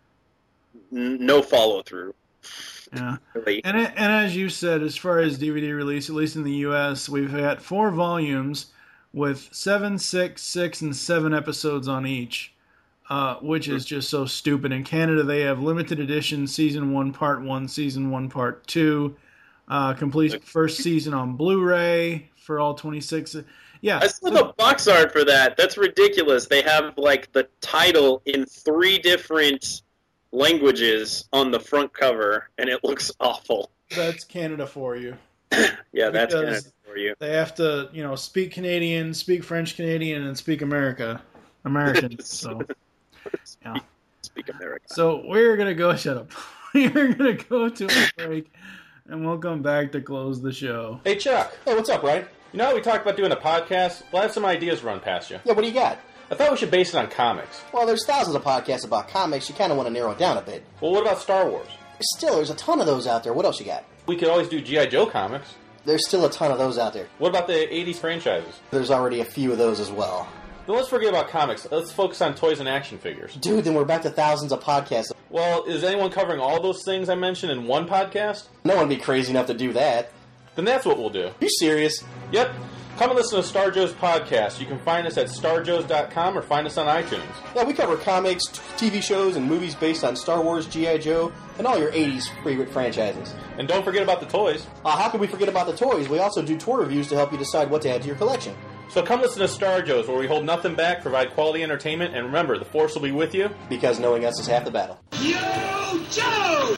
follow-through. Yeah, and as you said, as far as DVD release, at least in the U.S., we've got 4 volumes with 7, 6, 6, and 7 episodes on each, which is just so stupid. In Canada, they have limited edition Season 1, Part 1, Season 1, Part 2, complete first season on Blu-ray for all 26. Yeah, I saw the box art for that. That's ridiculous. They have like the title in 3 different languages on the front cover, and it looks awful. That's Canada for you. Yeah, that's Canada for you. They have to, speak Canadian, speak French Canadian, and speak American. So, yeah. Speak America. So we're gonna go. Shut up. We're gonna go to a break, and we'll come back to close the show. Hey Chuck. Hey, what's up, Ryan? You know how we talked about doing a podcast? Well, I have some ideas run past you. Yeah, what do you got? I thought we should base it on comics. Well, there's thousands of podcasts about comics. You kind of want to narrow it down a bit. Well, what about Star Wars? Still, there's a ton of those out there. What else you got? We could always do G.I. Joe comics. There's still a ton of those out there. What about the 80s franchises? There's already a few of those as well. Then let's forget about comics. Let's focus on toys and action figures. Dude, then we're back to thousands of podcasts. Well, is anyone covering all those things I mentioned in one podcast? No one would be crazy enough to do that. Then that's what we'll do. You serious? Yep. Come and listen to Star Joe's podcast. You can find us at starjoes.com or find us on iTunes. Yeah, we cover comics, TV shows, and movies based on Star Wars, G.I. Joe, and all your 80s favorite franchises. And don't forget about the toys. How can we forget about the toys? We also do toy reviews to help you decide what to add to your collection. So come listen to Star Joe's, where we hold nothing back, provide quality entertainment, and remember, the Force will be with you. Because knowing us is half the battle. Yo, Joe!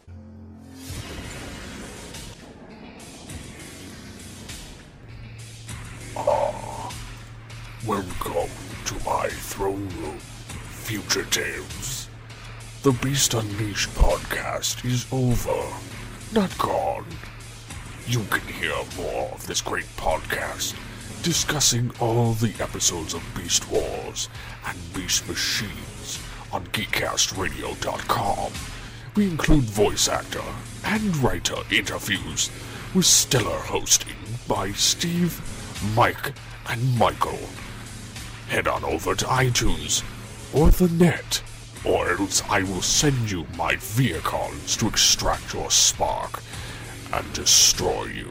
Welcome to my throne room, Future Tales. The Beast Unleashed podcast is over, not gone. You can hear more of this great podcast, discussing all the episodes of Beast Wars and Beast Machines on GeekCastRadio.com. We include voice actor and writer interviews with stellar hosting by Steve, Mike, and Michael. Head on over to iTunes or the net, or else I will send you my vehicles to extract your spark and destroy you.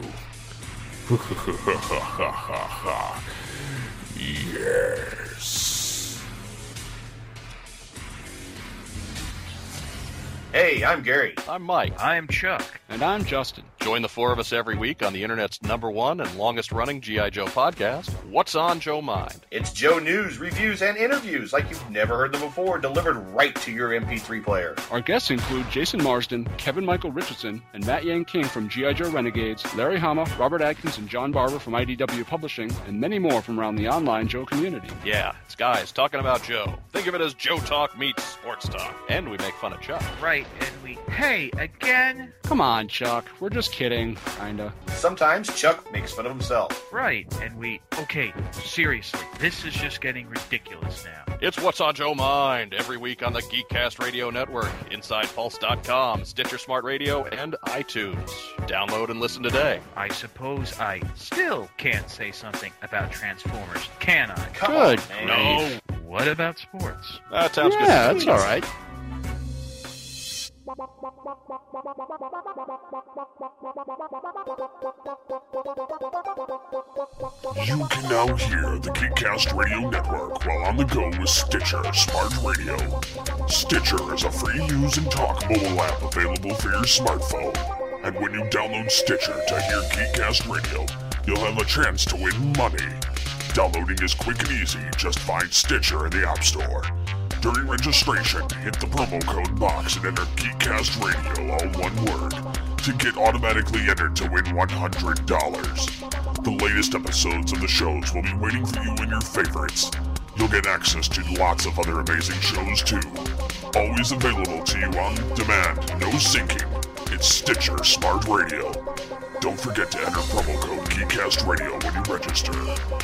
Yes. Hey, I'm Gary. I'm Mike. I'm Chuck. And I'm Justin. Join the four of us every week on the internet's #1 and longest-running G.I. Joe podcast, What's on Joe Mind? It's Joe news, reviews, and interviews like you've never heard them before, delivered right to your MP3 player. Our guests include Jason Marsden, Kevin Michael Richardson, and Matt Yang King from G.I. Joe Renegades, Larry Hama, Robert Atkins, and John Barber from IDW Publishing, and many more from around the online Joe community. Yeah, it's guys talking about Joe. Think of it as Joe Talk meets sports talk. And we make fun of Chuck. Right, and we... Hey, again? Come on, Chuck. We're just kidding, kinda. Sometimes Chuck makes fun of himself. Right, and we... Okay, seriously, this is just getting ridiculous now. It's What's on Joe Mind, every week on the Geekcast Radio Network, InsidePulse.com, Stitcher Smart Radio, and iTunes. Download and listen today. I suppose I still can't say something about Transformers, can I? Good. No. What about sports? That sounds good. Yeah, that's all right. You can now hear the Geekcast Radio Network while on the go with Stitcher Smart Radio. Stitcher is a free-use and talk mobile app available for your smartphone. And when you download Stitcher to hear Geekcast Radio, you'll have a chance to win money. Downloading is quick and easy. Just find Stitcher in the App Store. During registration, hit the promo code box and enter Geekcast Radio, all one word, to get automatically entered to win $100. The latest episodes of the shows will be waiting for you in your favorites. You'll get access to lots of other amazing shows too. Always available to you on demand, no syncing. It's Stitcher Smart Radio. Don't forget to enter promo code Geekcast Radio when you register.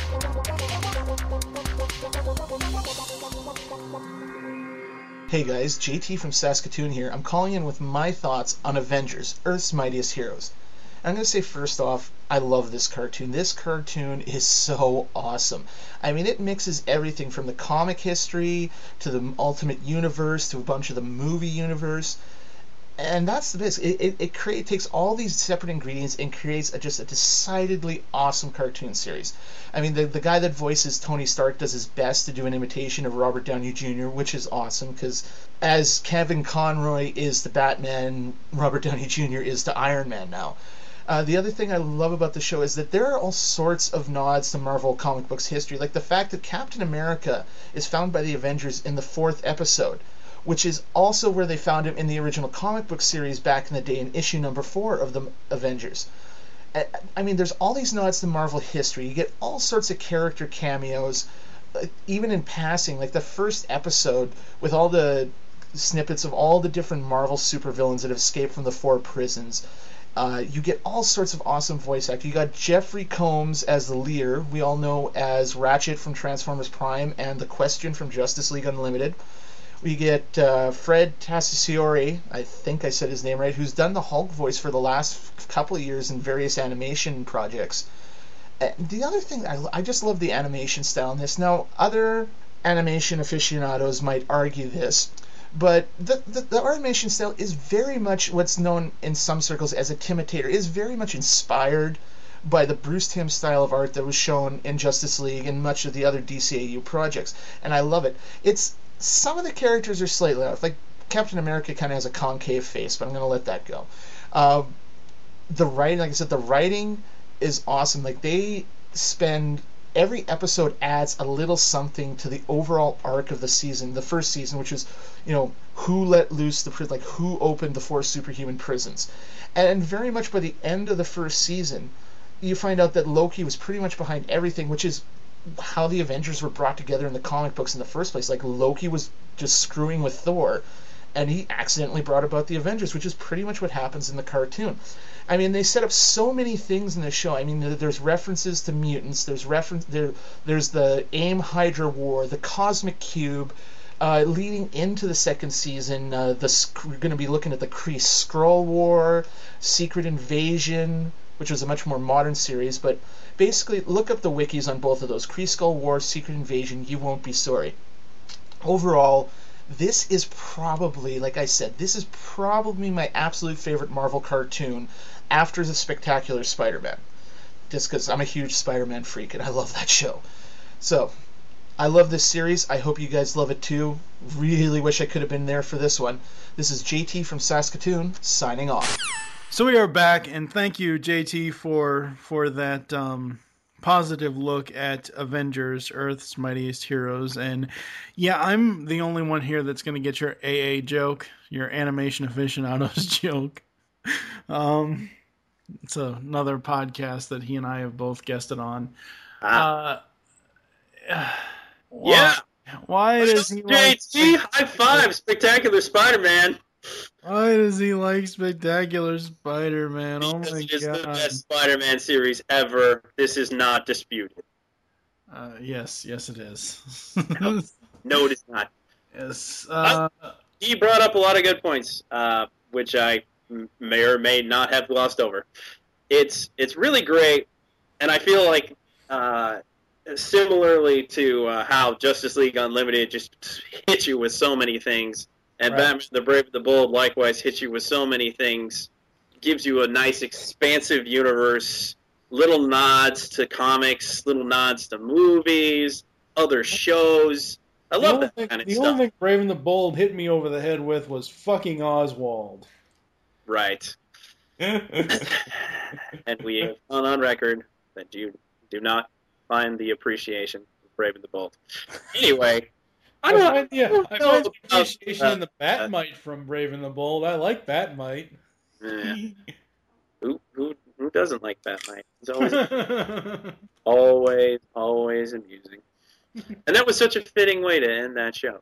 Hey guys, JT from Saskatoon here. I'm calling in with my thoughts on Avengers, Earth's Mightiest Heroes. I'm going to say first off, I love this cartoon. This cartoon is so awesome. I mean, it mixes everything from the comic history to the Ultimate Universe to a bunch of the movie universe. And that's the best. It takes all these separate ingredients and creates just a decidedly awesome cartoon series. I mean, the guy that voices Tony Stark does his best to do an imitation of Robert Downey Jr., which is awesome, because as Kevin Conroy is the Batman, Robert Downey Jr. is the Iron Man now. The other thing I love about the show is that there are all sorts of nods to Marvel comic books history, like the fact that Captain America is found by the Avengers in the 4th episode, which is also where they found him in the original comic book series back in the day in issue number 4 of the Avengers. I mean, there's all these nods to Marvel history. You get all sorts of character cameos, even in passing, like the first episode with all the snippets of all the different Marvel supervillains that have escaped from the 4 prisons. You get all sorts of awesome voice acting. You got Jeffrey Combs as the Lear, we all know as Ratchet from Transformers Prime and The Question from Justice League Unlimited. We get Fred Tassisiore, I think I said his name right, who's done the Hulk voice for the last couple of years in various animation projects. The other thing, I just love the animation style in this. Now, other animation aficionados might argue this, but the animation style is very much what's known in some circles as a Timitator. It is very much inspired by the Bruce Timm style of art that was shown in Justice League and much of the other DCAU projects, and I love it. Some of the characters are slightly off. Like Captain America kind of has a concave face, but I'm going to let that go. The writing, like I said, the writing is awesome. Like they spend every episode adds a little something to the overall arc of the season, the first season, which is, who let loose who opened the 4 superhuman prisons, and very much by the end of the first season, you find out that Loki was pretty much behind everything, which is how the Avengers were brought together in the comic books in the first place. Like Loki was just screwing with Thor, and he accidentally brought about the Avengers, which is pretty much what happens in the cartoon. I mean, they set up so many things in the show. I mean, there's references to mutants. There's the AIM Hydra War, the Cosmic Cube. Leading into the second season, we're going to be looking at the Kree Skrull War, Secret Invasion, which was a much more modern series, but basically look up the wikis on both of those. Kree Skrull War, Secret Invasion, you won't be sorry. Overall, this is probably, like I said, this is probably my absolute favorite Marvel cartoon after The Spectacular Spider-Man. Just because I'm a huge Spider-Man freak and I love that show. So, I love this series. I hope you guys love it too. Really wish I could have been there for this one. This is JT from Saskatoon, signing off. So we are back, and thank you, JT, for that positive look at Avengers, Earth's Mightiest Heroes. And yeah, I'm the only one here that's going to get your AA joke, your animation aficionados joke. It's another podcast that he and I have both guested on. Why does he like JT, high five, Spectacular Spider-Man. Why does he like Spectacular Spider-Man? Oh my It is god. the best Spider-Man series ever. This is not disputed. Yes, it is. No, it is not. Yes. He brought up a lot of good points, which I may or may not have glossed over. It's really great, and I feel like similarly to how Justice League Unlimited just hits you with so many things, and Right. Batman the Brave and the Bold likewise hits you with so many things, gives you a nice expansive universe, little nods to comics, little nods to movies, other shows. I love that kind of The stuff. only thing Brave and the Bold hit me over the head with was fucking Oswald. Right. And we have gone on record that you do not find the appreciation of Brave and the Bold. Anyway, I find the appreciation in the Bat Batmite from Brave and the Bold. I like Batmite. Who doesn't like Batmite? It's always amusing. And that was such a fitting way to end that show.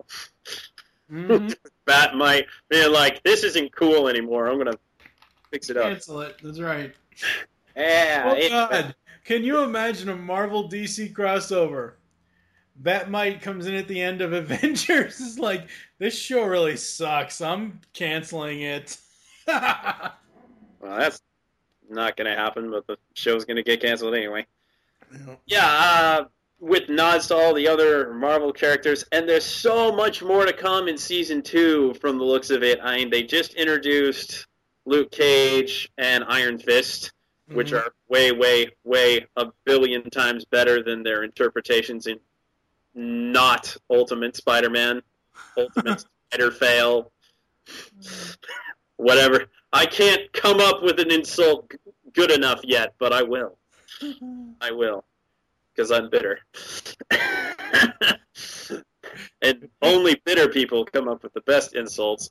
Batmite being like, this isn't cool anymore. I'm gonna fix it up. Cancel it. That's right. Yeah. Oh God! Can you imagine a Marvel DC crossover? Batmite comes in at the end of Avengers. It's like, this show really sucks. I'm canceling it. Well, that's not going to happen, but the show's going to get canceled anyway. Yeah, with nods to all the other Marvel characters, and there's so much more to come in Season 2 from the looks of it. I mean, they just introduced Luke Cage and Iron Fist, which are way, way, way a billion times better than their interpretations in not Ultimate Spider-Man, Ultimate Spider-Fail, whatever. I can't come up with an insult good enough yet, but I will. I will, because I'm bitter. And only bitter people come up with the best insults.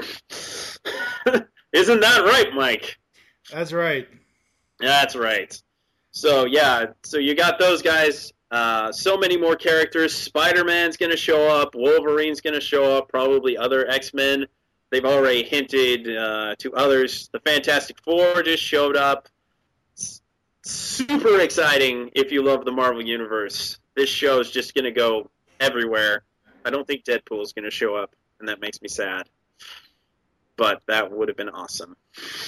Isn't that right, Mike? That's right. That's right. So, yeah, so you got those guys. So many more characters. Spider-Man's going to show up. Wolverine's going to show up. Probably other X-Men. They've already hinted to others. The Fantastic Four just showed up. Super exciting if you love the Marvel Universe. This show is just going to go everywhere. I don't think Deadpool's going to show up, and that makes me sad. But that would have been awesome.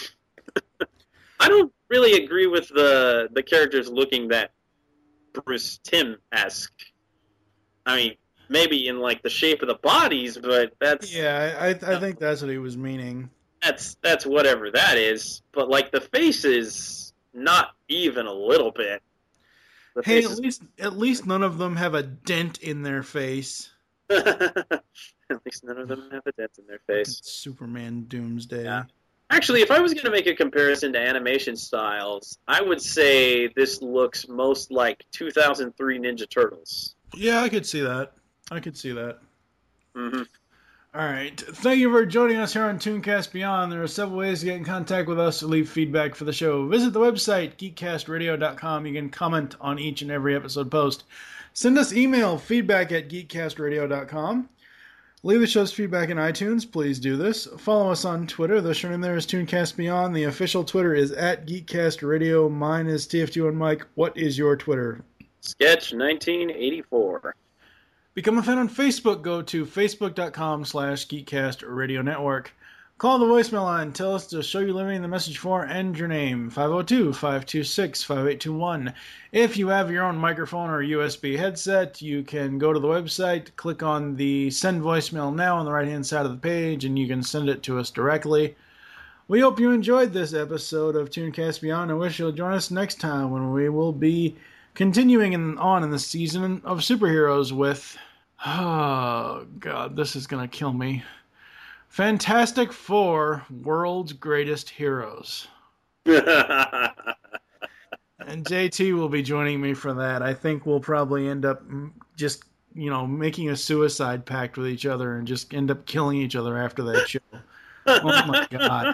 I don't really agree with the characters looking that Bruce Timm-esque. I mean, maybe in like the shape of the bodies, but that's I think that's what he was meaning. That's whatever that is. But like the faces, not even a little bit. The Hey, faces- at least none of them have a dent in their face. At least none of them have a dent in their face. Superman Doomsday. Yeah. Actually, if I was going to make a comparison to animation styles, I would say this looks most like 2003 Ninja Turtles. Yeah, I could see that. Mm-hmm. All right. Thank you for joining us here on Tooncast Beyond. There are several ways to get in contact with us or leave feedback for the show. Visit the website, geekcastradio.com. You can comment on each and every episode post. Send us email, feedback at geekcastradio.com. Leave the show's feedback in iTunes. Please do this. Follow us on Twitter. The show name there is Tooncast Beyond. The official Twitter is at geekcastradio. Mine is TF2 and Mike. What is your Twitter? Sketch 1984. Become a fan on Facebook. Go to facebook.com/GeekCastRadioNetwork. Call the voicemail line. Tell us the show you're leaving the message for and your name. 502-526-5821. If you have your own microphone or USB headset, you can go to the website, click on the Send Voicemail Now on the right-hand side of the page, and you can send it to us directly. We hope you enjoyed this episode of Tooncast Beyond and wish you'll join us next time when we will be continuing on in the season of superheroes with... Oh, God, this is going to kill me. Fantastic Four, World's Greatest Heroes. And JT will be joining me for that. I think we'll probably end up just, making a suicide pact with each other and just end up killing each other after that show. Oh my God.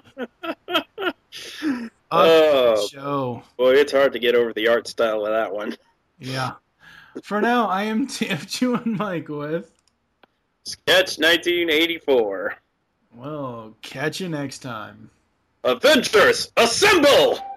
Show. Boy, it's hard to get over the art style with that one. Yeah. For now, I am TF2 and Mike with Sketch 1984. Well, catch you next time. Avengers, assemble!